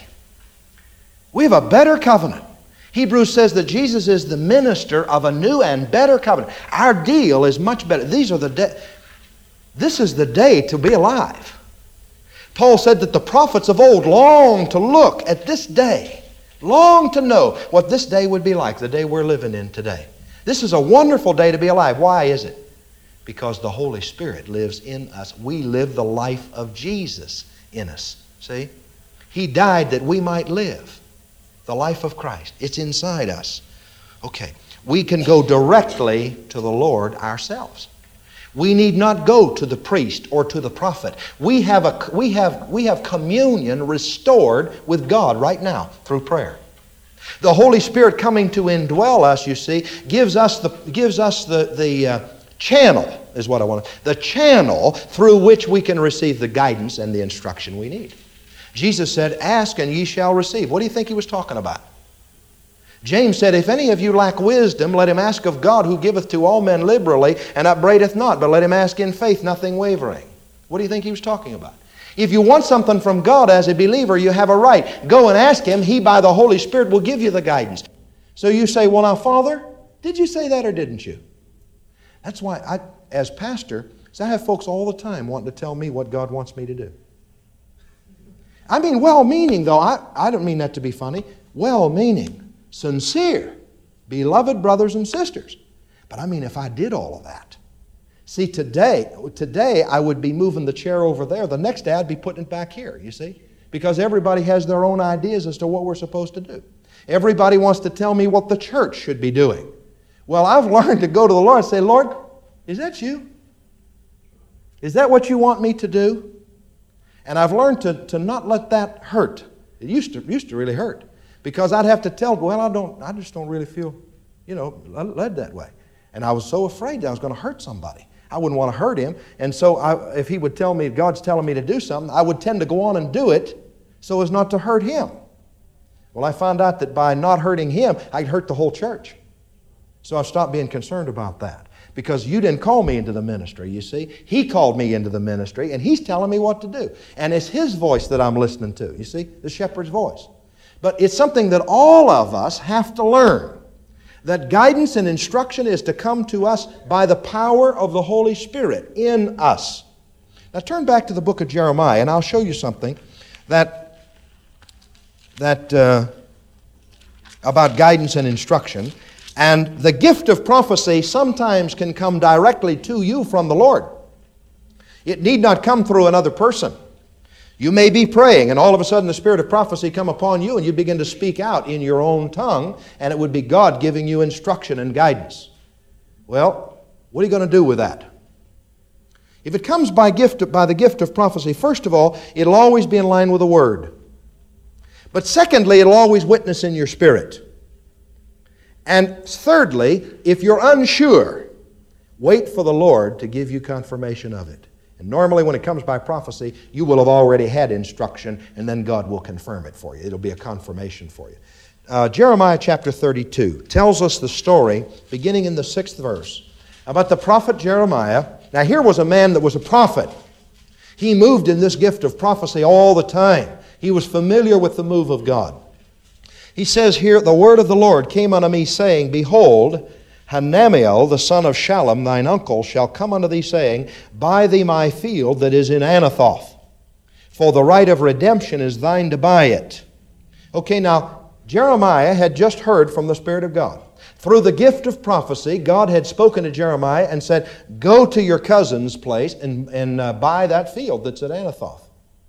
We have a better covenant. Hebrews says that Jesus is the minister of a new and better covenant. Our deal is much better. This is the day to be alive. Paul said that the prophets of old longed to look at this day. Long to know what this day would be like, the day we're living in today. This is a wonderful day to be alive. Why is it? Because the Holy Spirit lives in us. We live the life of Jesus in us. See? He died that we might live the life of Christ. It's inside us. Okay. We can go directly to the Lord ourselves. We need not go to the priest or to the prophet. We have communion restored with God right now through prayer. The Holy Spirit coming to indwell us, you see, gives us the channel, is what I want. The channel through which we can receive the guidance and the instruction we need. Jesus said, "Ask and ye shall receive." What do you think he was talking about? James said, "If any of you lack wisdom, let him ask of God, who giveth to all men liberally, and upbraideth not, but let him ask in faith, nothing wavering." What do you think he was talking about? If you want something from God as a believer, you have a right. Go and ask him. He, by the Holy Spirit, will give you the guidance. So you say, "Well, now, Father, did you say that or didn't you?" That's why I, as pastor, I have folks all the time wanting to tell me what God wants me to do. I mean, well-meaning, though. I don't mean that to be funny. Well-meaning. Sincere, beloved brothers and sisters. But I mean, if I did all of that. See, today I would be moving the chair over there. The next day I'd be putting it back here, you see? Because everybody has their own ideas as to what we're supposed to do. Everybody wants to tell me what the church should be doing. Well, I've learned to go to the Lord and say, "Lord, is that you? Is that what you want me to do?" And I've learned to not let that hurt. It used to really hurt. Because I'd have to tell, "Well, I just don't really feel, led that way." And I was so afraid that I was going to hurt somebody. I wouldn't want to hurt him. And so if he would tell me, God's telling me to do something, I would tend to go on and do it so as not to hurt him. Well, I found out that by not hurting him, I'd hurt the whole church. So I've stopped being concerned about that. Because you didn't call me into the ministry, you see. He called me into the ministry, and he's telling me what to do. And it's his voice that I'm listening to, you see, the shepherd's voice. But it's something that all of us have to learn. That guidance and instruction is to come to us by the power of the Holy Spirit in us. Now turn back to the book of Jeremiah, and I'll show you something that about guidance and instruction. And the gift of prophecy sometimes can come directly to you from the Lord. It need not come through another person. You may be praying, and all of a sudden the spirit of prophecy come upon you, and you begin to speak out in your own tongue, and it would be God giving you instruction and guidance. Well, what are you going to do with that? If it comes by the gift of prophecy, first of all, it'll always be in line with the Word. But secondly, it'll always witness in your spirit. And thirdly, if you're unsure, wait for the Lord to give you confirmation of it. And normally when it comes by prophecy, you will have already had instruction, and then God will confirm it for you. It'll be a confirmation for you. Jeremiah chapter 32 tells us the story, beginning in the 6th verse, about the prophet Jeremiah. Now here was a man that was a prophet. He moved in this gift of prophecy all the time. He was familiar with the move of God. He says here, the word of the Lord came unto me, saying, Behold, Hanamiel, the son of Shallum, thine uncle, shall come unto thee, saying, Buy thee my field that is in Anathoth, for the right of redemption is thine to buy it. Okay, now, Jeremiah had just heard from the Spirit of God. Through the gift of prophecy, God had spoken to Jeremiah and said, Go to your cousin's place and buy that field that's at Anathoth.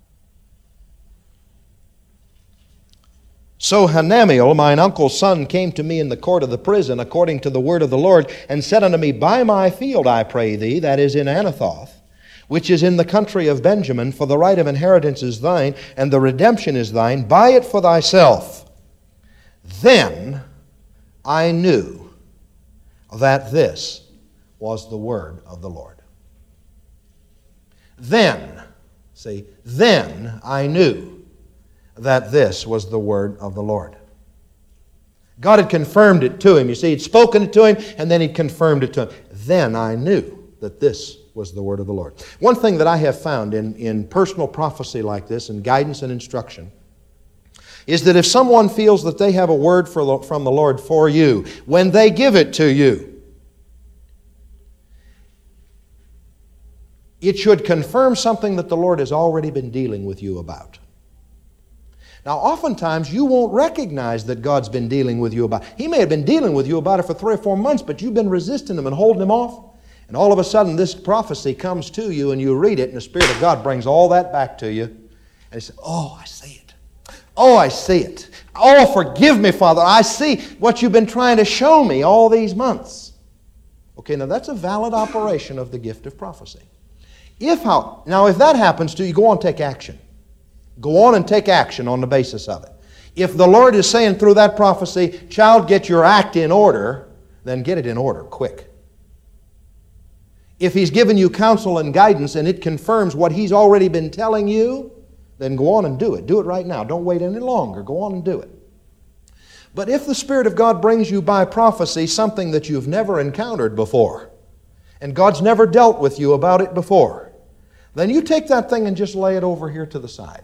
So Hanamiel, mine uncle's son, came to me in the court of the prison, according to the word of the Lord, and said unto me, Buy my field, I pray thee, that is in Anathoth, which is in the country of Benjamin, for the right of inheritance is thine, and the redemption is thine. Buy it for thyself. Then I knew that this was the word of the Lord. Then I knew that this was the word of the Lord. God had confirmed it to him. You see, he'd spoken it to him, and then he'd confirmed it to him. Then I knew that this was the word of the Lord. One thing that I have found in personal prophecy like this, and guidance and instruction, is that if someone feels that they have a word from the Lord for you, when they give it to you, it should confirm something that the Lord has already been dealing with you about. Now, oftentimes, you won't recognize that God's been dealing with you about it. He may have been dealing with you about it for 3 or 4 months, but you've been resisting Him and holding Him off. And all of a sudden, this prophecy comes to you, and you read it, and the Spirit of God brings all that back to you. And you say, Oh, I see it. Oh, I see it. Oh, forgive me, Father. I see what you've been trying to show me all these months. Okay, now that's a valid operation of the gift of prophecy. If that happens to you, go on and take action. Go on and take action on the basis of it. If the Lord is saying through that prophecy, child, get your act in order, then get it in order quick. If He's given you counsel and guidance and it confirms what He's already been telling you, then go on and do it. Do it right now. Don't wait any longer. Go on and do it. But if the Spirit of God brings you by prophecy something that you've never encountered before, and God's never dealt with you about it before, then you take that thing and just lay it over here to the side.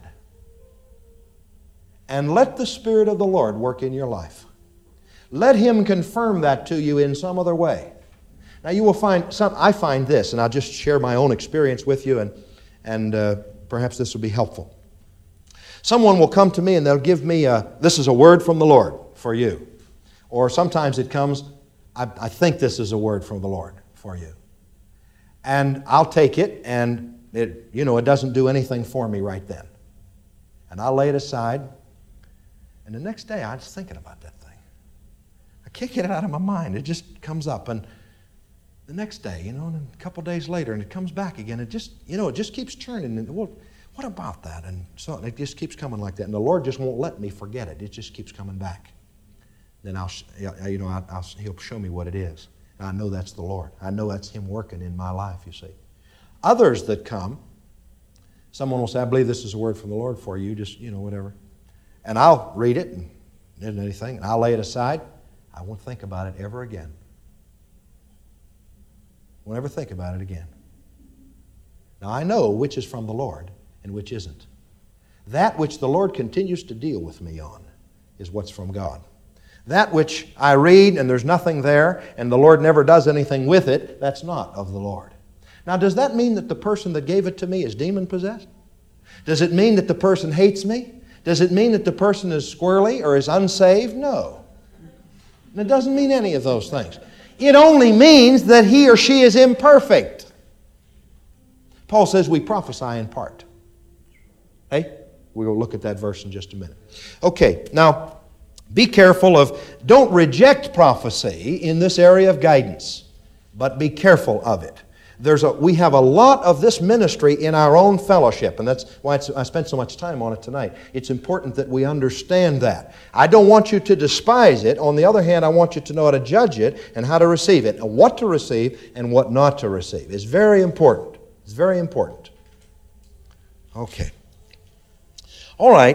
And let the Spirit of the Lord work in your life. Let Him confirm that to you in some other way. Now you will find, I find this, and I'll just share my own experience with you, and perhaps this will be helpful. Someone will come to me and they'll give me, this is a word from the Lord for you. Or sometimes it comes, I think this is a word from the Lord for you. And I'll take it, and it doesn't do anything for me right then. And I'll lay it aside. And the next day, I'm just thinking about that thing. I can't get it out of my mind. It just comes up. And the next day, and a couple days later, and it comes back again. It just keeps churning. And, well, what about that? And so it just keeps coming like that. And the Lord just won't let me forget it. It just keeps coming back. Then He'll show me what it is. And I know that's the Lord. I know that's Him working in my life, you see. Others that come, someone will say, I believe this is a word from the Lord for you, just, whatever. And I'll read it, and it isn't anything, and I'll lay it aside. I won't think about it ever again. Won't ever think about it again. Now I know which is from the Lord and which isn't. That which the Lord continues to deal with me on is what's from God. That which I read and there's nothing there and the Lord never does anything with it, that's not of the Lord. Now, does that mean that the person that gave it to me is demon-possessed? Does it mean that the person hates me? Does it mean that the person is squirrely or is unsaved? No. It doesn't mean any of those things. It only means that he or she is imperfect. Paul says we prophesy in part. Hey, we'll look at that verse in just a minute. Okay, now, be careful don't reject prophecy in this area of guidance, but be careful of it. We have a lot of this ministry in our own fellowship, and that's why I spent so much time on it tonight. It's important that we understand that. I don't want you to despise it. On the other hand, I want you to know how to judge it and how to receive it, and what to receive and what not to receive. It's very important. It's very important. Okay. All right.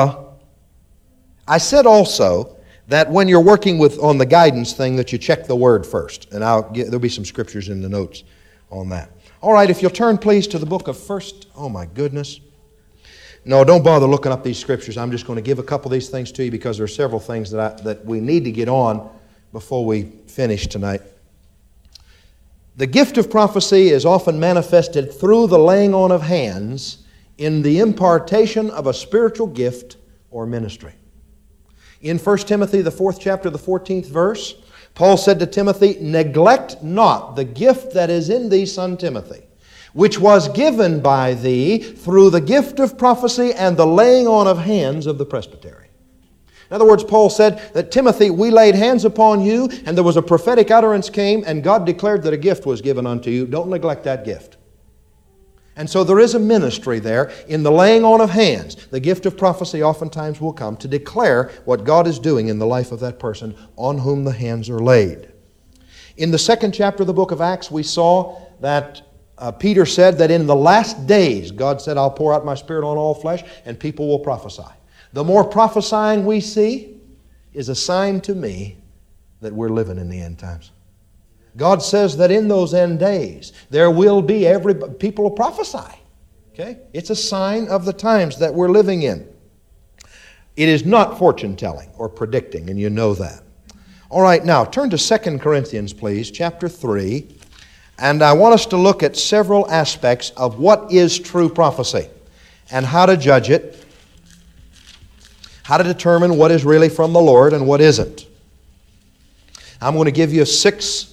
I said also that when you're working on the guidance thing that you check the Word first, and there'll be some scriptures in the notes on that. All right, if you'll turn please to the book of oh my goodness. No, don't bother looking up these scriptures. I'm just going to give a couple of these things to you because there are several things that we need to get on before we finish tonight. The gift of prophecy is often manifested through the laying on of hands in the impartation of a spiritual gift or ministry. In 1 Timothy, the 4th chapter, the 14th verse, Paul said to Timothy, "Neglect not the gift that is in thee, son Timothy, which was given by thee through the gift of prophecy and the laying on of hands of the presbytery." In other words, Paul said that, Timothy, we laid hands upon you, and there was a prophetic utterance came, and God declared that a gift was given unto you. Don't neglect that gift. And so there is a ministry there in the laying on of hands. The gift of prophecy oftentimes will come to declare what God is doing in the life of that person on whom the hands are laid. In the 2nd chapter of the book of Acts, we saw that Peter said that in the last days, God said, "I'll pour out my Spirit on all flesh, and people will prophesy." The more prophesying we see is a sign to me that we're living in the end times. God says that in those end days, there will be people will prophesy. Okay? It's a sign of the times that we're living in. It is not fortune-telling or predicting, and you know that. All right, now, turn to 2 Corinthians, please, chapter 3. And I want us to look at several aspects of what is true prophecy and how to judge it, how to determine what is really from the Lord and what isn't. I'm going to give you 6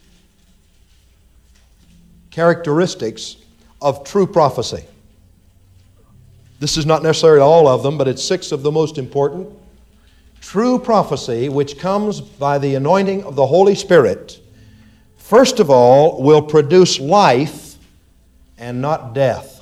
characteristics of true prophecy. This is not necessarily all of them, but it's 6 of the most important. True prophecy, which comes by the anointing of the Holy Spirit, first of all, will produce life and not death.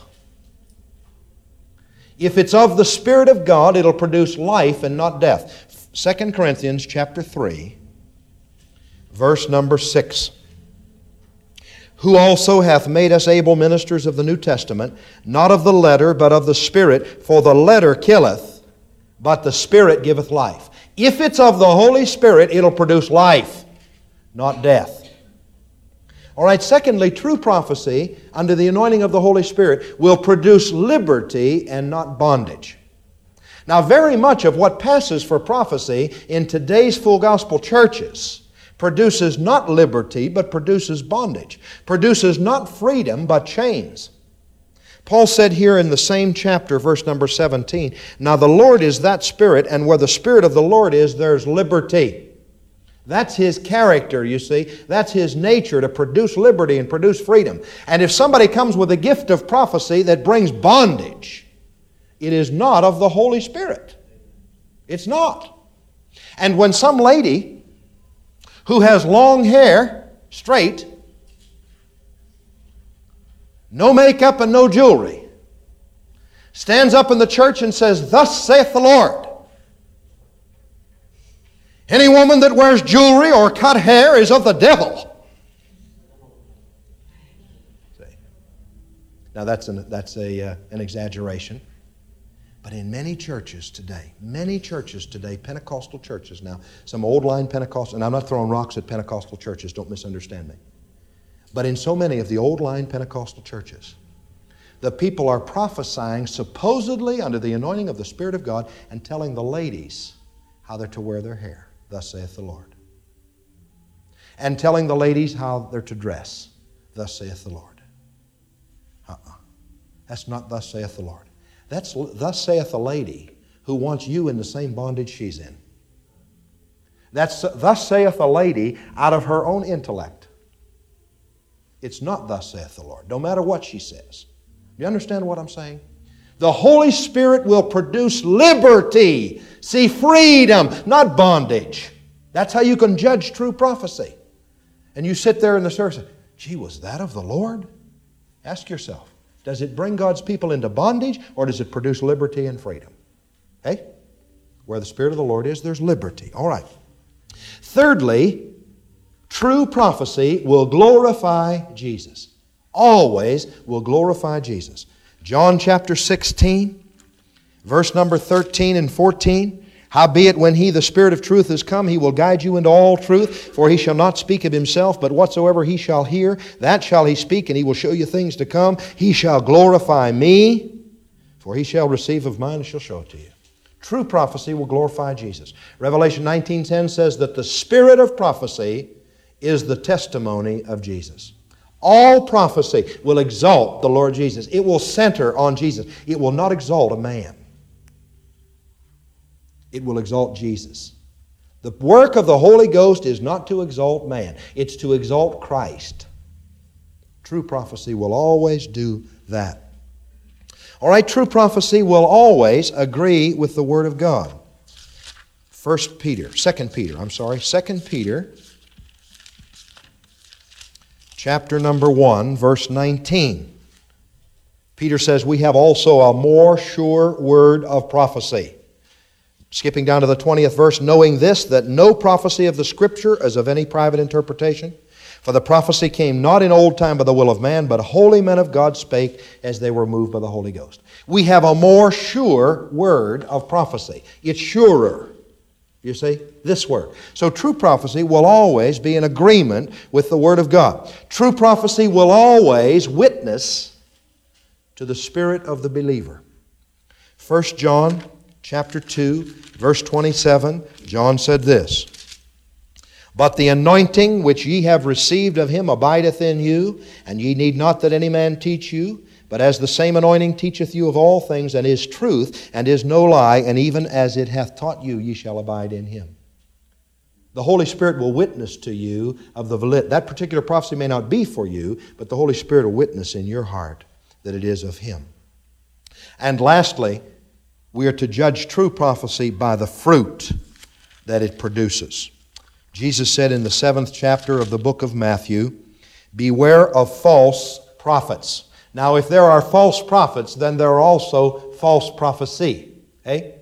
If it's of the Spirit of God, it'll produce life and not death. 2 Corinthians chapter 3, verse number 6. "Who also hath made us able ministers of the New Testament, not of the letter, but of the Spirit. For the letter killeth, but the Spirit giveth life." If it's of the Holy Spirit, it'll produce life, not death. All right, secondly, true prophecy, under the anointing of the Holy Spirit, will produce liberty and not bondage. Now, very much of what passes for prophecy in today's full gospel churches produces not liberty, but produces bondage. Produces not freedom, but chains. Paul said here in the same chapter, verse number 17, "Now the Lord is that Spirit, and where the Spirit of the Lord is, there's liberty." That's His character, you see. That's His nature, to produce liberty and produce freedom. And if somebody comes with a gift of prophecy that brings bondage, it is not of the Holy Spirit. It's not. And when some lady who has long hair, straight, no makeup and no jewelry, stands up in the church and says, "Thus saith the Lord. Any woman that wears jewelry or cut hair is of the devil." See? Now that's an exaggeration. But in many churches today, Pentecostal churches now, some old line Pentecostal, and I'm not throwing rocks at Pentecostal churches, don't misunderstand me. But in so many of the old line Pentecostal churches, the people are prophesying supposedly under the anointing of the Spirit of God and telling the ladies how they're to wear their hair, thus saith the Lord. And telling the ladies how they're to dress, thus saith the Lord. That's not thus saith the Lord. That's thus saith the lady who wants you in the same bondage she's in. That's thus saith the lady out of her own intellect. It's not thus saith the Lord, no matter what she says. You understand what I'm saying? The Holy Spirit will produce liberty. See, freedom, not bondage. That's how you can judge true prophecy. And you sit there in the service and say, gee, was that of the Lord? Ask yourself, does it bring God's people into bondage, or does it produce liberty and freedom? Hey? Where the Spirit of the Lord is, there's liberty. All right. Thirdly, true prophecy will glorify Jesus. Always will glorify Jesus. John chapter 16, verse number 13 and 14. Howbeit, when He, the Spirit of truth, is come, He will guide you into all truth. For He shall not speak of Himself, but whatsoever He shall hear, that shall He speak, and He will show you things to come. He shall glorify Me, for He shall receive of mine and shall show it to you. True prophecy will glorify Jesus. Revelation 19:10 says that the spirit of prophecy is the testimony of Jesus. All prophecy will exalt the Lord Jesus. It will center on Jesus. It will not exalt a man. It will exalt Jesus. The work of the Holy Ghost is not to exalt man. It's to exalt Christ. True prophecy will always do that. All right, true prophecy will always agree with the Word of God. 2 Peter, chapter number 1, verse 19. Peter says, we have also a more sure word of prophecy. Skipping down to the 20th verse, knowing this, that no prophecy of the Scripture is of any private interpretation. For the prophecy came not in old time by the will of man, but holy men of God spake as they were moved by the Holy Ghost. We have a more sure word of prophecy. It's surer. You see? This word. So true prophecy will always be in agreement with the Word of God. True prophecy will always witness to the spirit of the believer. 1 John chapter 2, verse 27, John said this, but the anointing which ye have received of Him abideth in you, and ye need not that any man teach you, but as the same anointing teacheth you of all things, and is truth, and is no lie, and even as it hath taught you, ye shall abide in Him. The Holy Spirit will witness to you of the validity. That particular prophecy may not be for you, but the Holy Spirit will witness in your heart that it is of Him. And lastly, we are to judge true prophecy by the fruit that it produces. Jesus said in the 7th chapter of the book of Matthew, beware of false prophets. Now, if there are false prophets, then there are also false prophecy. Okay?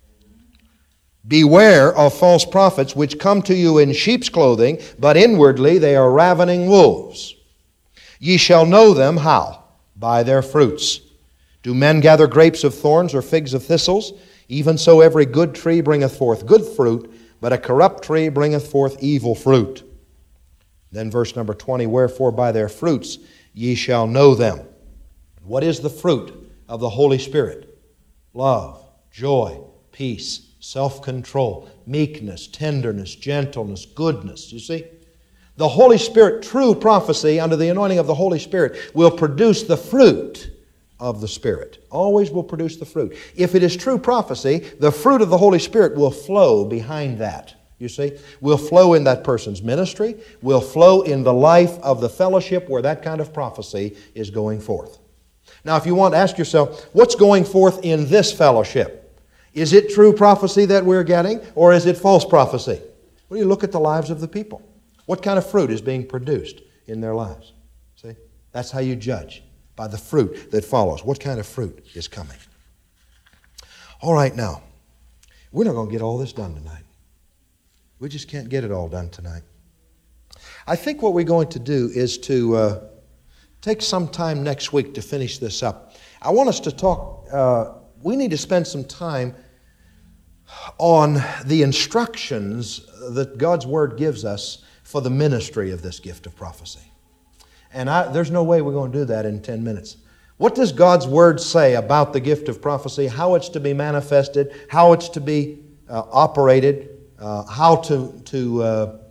Beware of false prophets which come to you in sheep's clothing, but inwardly they are ravening wolves. Ye shall know them how? By their fruits. Do men gather grapes of thorns or figs of thistles? Even so every good tree bringeth forth good fruit, but a corrupt tree bringeth forth evil fruit. Then verse number 20, wherefore by their fruits ye shall know them. What is the fruit of the Holy Spirit? Love, joy, peace, self-control, meekness, tenderness, gentleness, goodness. You see? The Holy Spirit, true prophecy under the anointing of the Holy Spirit will produce the fruit of the Spirit. Always will produce the fruit. If it is true prophecy, the fruit of the Holy Spirit will flow behind that. You see? Will flow in that person's ministry, will flow in the life of the fellowship where that kind of prophecy is going forth. Now, if you want to ask yourself, what's going forth in this fellowship? Is it true prophecy that we're getting, or is it false prophecy? Well, you look at the lives of the people. What kind of fruit is being produced in their lives? See? That's how you judge. By the fruit that follows. What kind of fruit is coming? All right, now, we're not going to get all this done tonight. We just can't get it all done tonight. I think what we're going to do is to take some time next week to finish this up. I want us to talk, we need to spend some time on the instructions that God's Word gives us for the ministry of this gift of prophecy. And there's no way we're going to do that in 10 minutes. What does God's Word say about the gift of prophecy, how it's to be manifested, how it's to be operated, how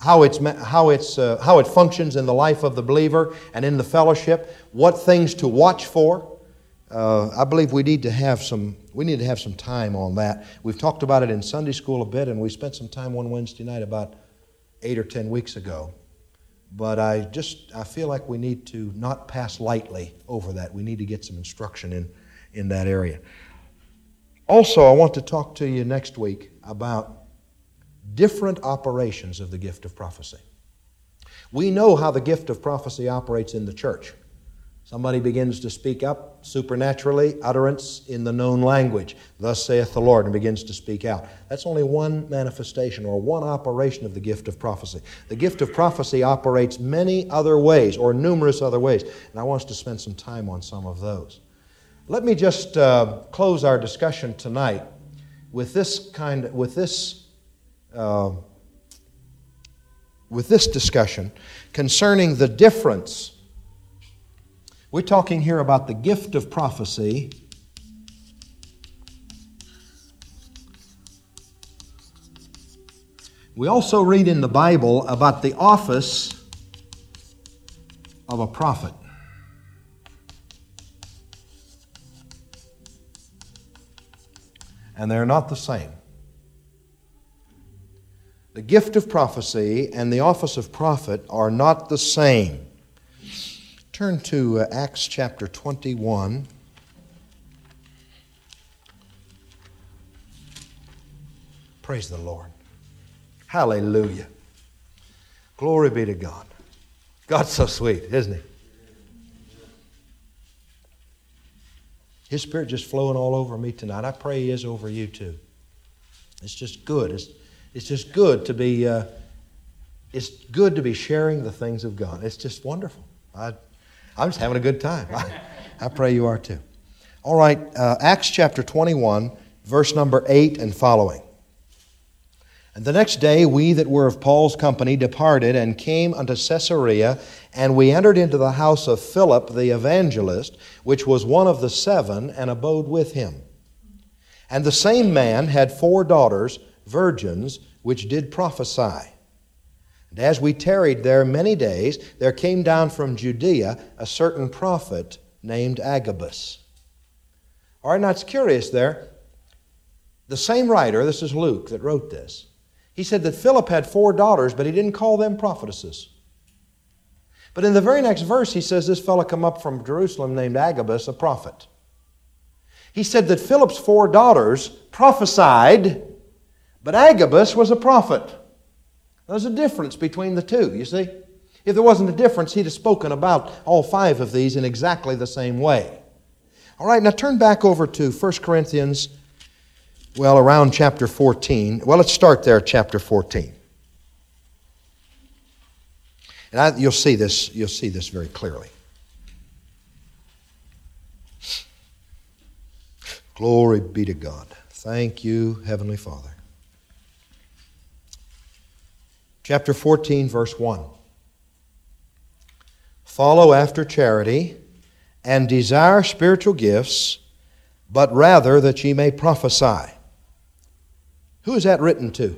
how it functions in the life of the believer and in the fellowship, what things to watch for. I believe we need to have some time on that. We've talked about it in Sunday school a bit, and we spent some time one Wednesday night about 8 or 10 weeks ago. But I feel like we need to not pass lightly over that. We need to get some instruction in that area. Also, I want to talk to you next week about different operations of the gift of prophecy. We know how the gift of prophecy operates in the church. Somebody begins to speak up supernaturally, utterance in the known language. Thus saith the Lord, and begins to speak out. That's only one manifestation or one operation of the gift of prophecy. The gift of prophecy operates many other ways or numerous other ways, and I want us to spend some time on some of those. Let me just close our discussion tonight with this discussion concerning the difference. We're talking here about the gift of prophecy we also read in the Bible about the office of a prophet. And they're not the same. The gift of prophecy and the office of prophet are not the same. Turn to Acts chapter 21. Praise the Lord. Hallelujah. Glory be to God. God's so sweet, isn't He? His Spirit just flowing all over me tonight. I pray He is over you too. It's just good. It's just good to be. It's good to be sharing the things of God. It's just wonderful. I'm just having a good time. I pray you are too. All right, Acts chapter 21, verse number 8 and following. And the next day we that were of Paul's company departed and came unto Caesarea, and we entered into the house of Philip the evangelist, which was one of the 7, and abode with him. And the same man had 4 daughters, virgins, which did prophesy. And as we tarried there many days, there came down from Judea a certain prophet named Agabus. All right, now it's curious there. The same writer, this is Luke that wrote this, he said that Philip had 4 daughters, but he didn't call them prophetesses. But in the very next verse, he says this fellow come up from Jerusalem named Agabus, a prophet. He said that Philip's 4 daughters prophesied, but Agabus was a prophet. There's a difference between the two, you see. If there wasn't a difference, he'd have spoken about all 5 of these in exactly the same way. All right, now turn back over to 1 Corinthians, around chapter 14. Well, let's start there at chapter 14. And you'll see this very clearly. Glory be to God. Thank you, Heavenly Father. Chapter 14, verse 1. Follow after charity, and desire spiritual gifts, but rather that ye may prophesy. Who is that written to?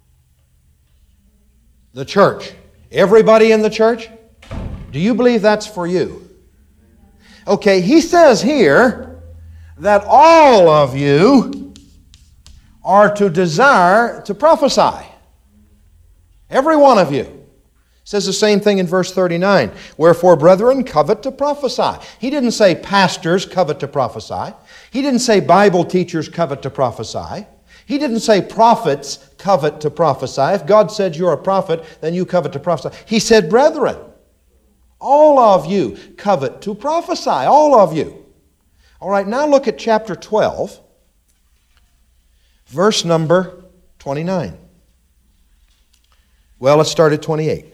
The church. Everybody in the church? Do you believe that's for you? Okay, he says here that all of you are to desire to prophesy. Every one of you. Says the same thing in verse 39. Wherefore, brethren, covet to prophesy. He didn't say pastors covet to prophesy. He didn't say Bible teachers covet to prophesy. He didn't say prophets covet to prophesy. If God said you're a prophet, then you covet to prophesy. He said, brethren, all of you covet to prophesy. All of you. All right, now look at chapter 12, verse number 29. Well, let's start at 28.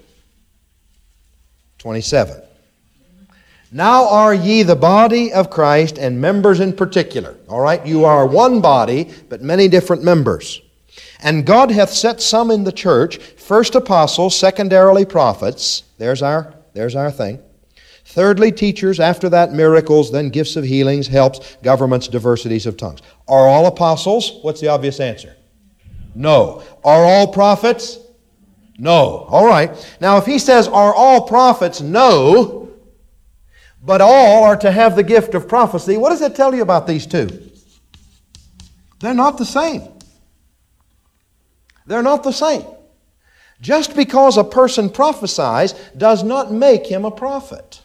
27. Now are ye the body of Christ, and members in particular. All right, you are one body, but many different members. And God hath set some in the church, first apostles, secondarily prophets. There's our thing. Thirdly, teachers, after that miracles, then gifts of healings, helps, governments, diversities of tongues. Are all apostles? What's the obvious answer? No. Are all prophets? No. All right. Now, if he says, are all prophets? No. But all are to have the gift of prophecy. What does it tell you about these two? They're not the same. They're not the same. Just because a person prophesies does not make him a prophet.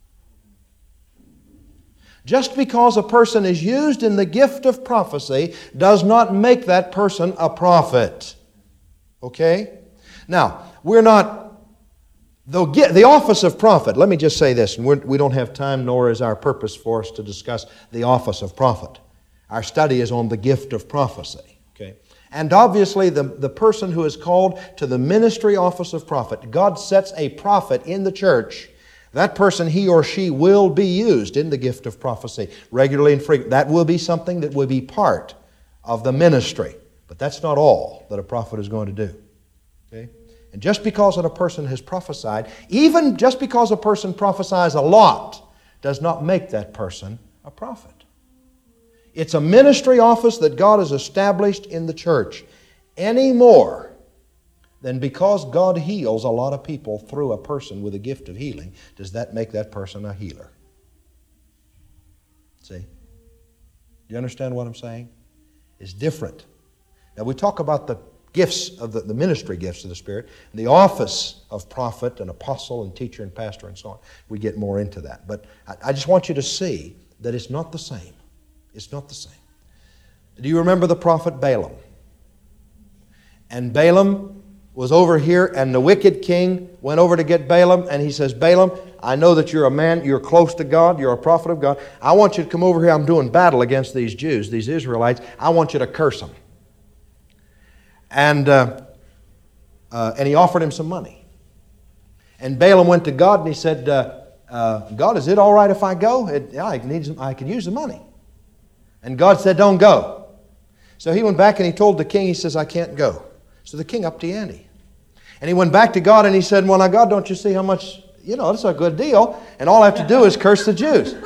Just because a person is used in the gift of prophecy does not make that person a prophet. Okay? Now, we're not... The office of prophet, let me just say this, and we don't have time, nor is our purpose for us to discuss the office of prophet. Our study is on the gift of prophecy. Okay? And obviously, the person who is called to the ministry office of prophet, God sets a prophet in the church. That person, he or she, will be used in the gift of prophecy regularly and frequently. That will be something that will be part of the ministry. But that's not all that a prophet is going to do. Okay? And just because a person has prophesied, even just because a person prophesies a lot, does not make that person a prophet. It's a ministry office that God has established in the church any more than because God heals a lot of people through a person with a gift of healing, does that make that person a healer? See? Do you understand what I'm saying? It's different. Now we talk about the gifts of the ministry gifts of the Spirit, and the office of prophet and apostle and teacher and pastor and so on. We get more into that. But I just want you to see that it's not the same. It's not the same. Do you remember the prophet Balaam? And Balaam was over here, and the wicked king went over to get Balaam, and he says, Balaam, I know that you're a man, you're close to God, you're a prophet of God. I want you to come over here. I'm doing battle against these Jews, these Israelites. I want you to curse them. And he offered him some money. And Balaam went to God, and he said, God, is it all right if I go? I could use the money. And God said, don't go. So he went back and he told the king, he says, I can't go. So the king upped the ante. And he went back to God and he said, well, now God, don't you see how much, it's a good deal, and all I have to do is curse the Jews.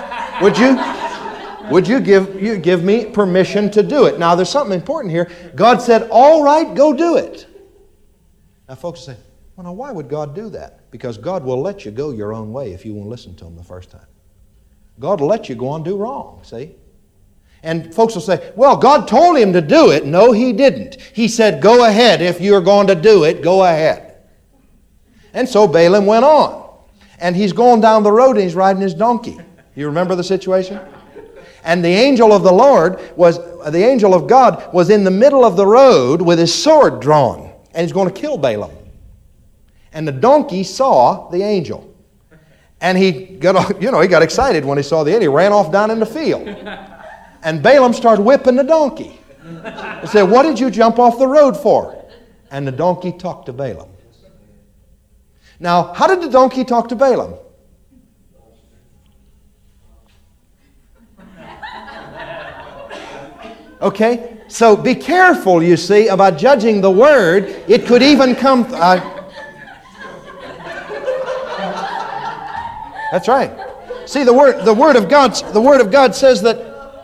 Would you give me permission to do it? Now there's something important here. God said, all right, go do it. Now folks say, well, now why would God do that? Because God will let you go your own way if you won't listen to Him the first time. God will let you go on and do wrong, see? And folks will say, well, God told him to do it. No, He didn't. He said, go ahead. If you're going to do it, go ahead. And so Balaam went on. And he's going down the road and he's riding his donkey. You remember the situation? And the angel of God was in the middle of the road with his sword drawn. And he's going to kill Balaam. And the donkey saw the angel. And he got excited when he saw the angel. He ran off down in the field. And Balaam started whipping the donkey. He said, what did you jump off the road for? And the donkey talked to Balaam. Now, how did the donkey talk to Balaam? Okay, so be careful, you see, about judging the Word. It could even come... That's right. See, the Word of God says that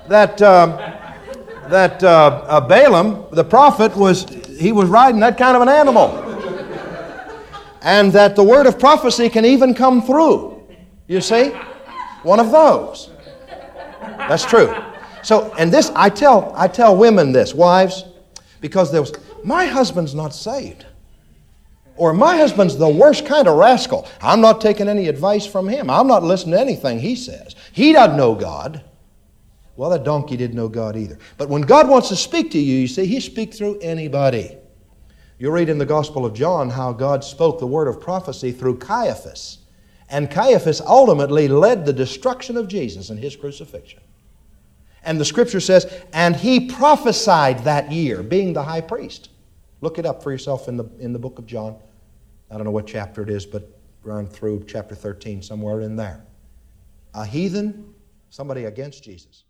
Balaam, the prophet, was riding that kind of an animal. And that the word of prophecy can even come through. You see? One of those. That's true. So, and this, I tell women this, wives, because my husband's not saved. Or my husband's the worst kind of rascal. I'm not taking any advice from him. I'm not listening to anything he says. He doesn't know God. Well, that donkey didn't know God either. But when God wants to speak to you, you see, He speaks through anybody. You'll read in the Gospel of John how God spoke the word of prophecy through Caiaphas. And Caiaphas ultimately led the destruction of Jesus and His crucifixion. And the Scripture says, and he prophesied that year, being the high priest. Look it up for yourself in the book of John. I don't know what chapter it is, but run through chapter 13, somewhere in there. A heathen, somebody against Jesus.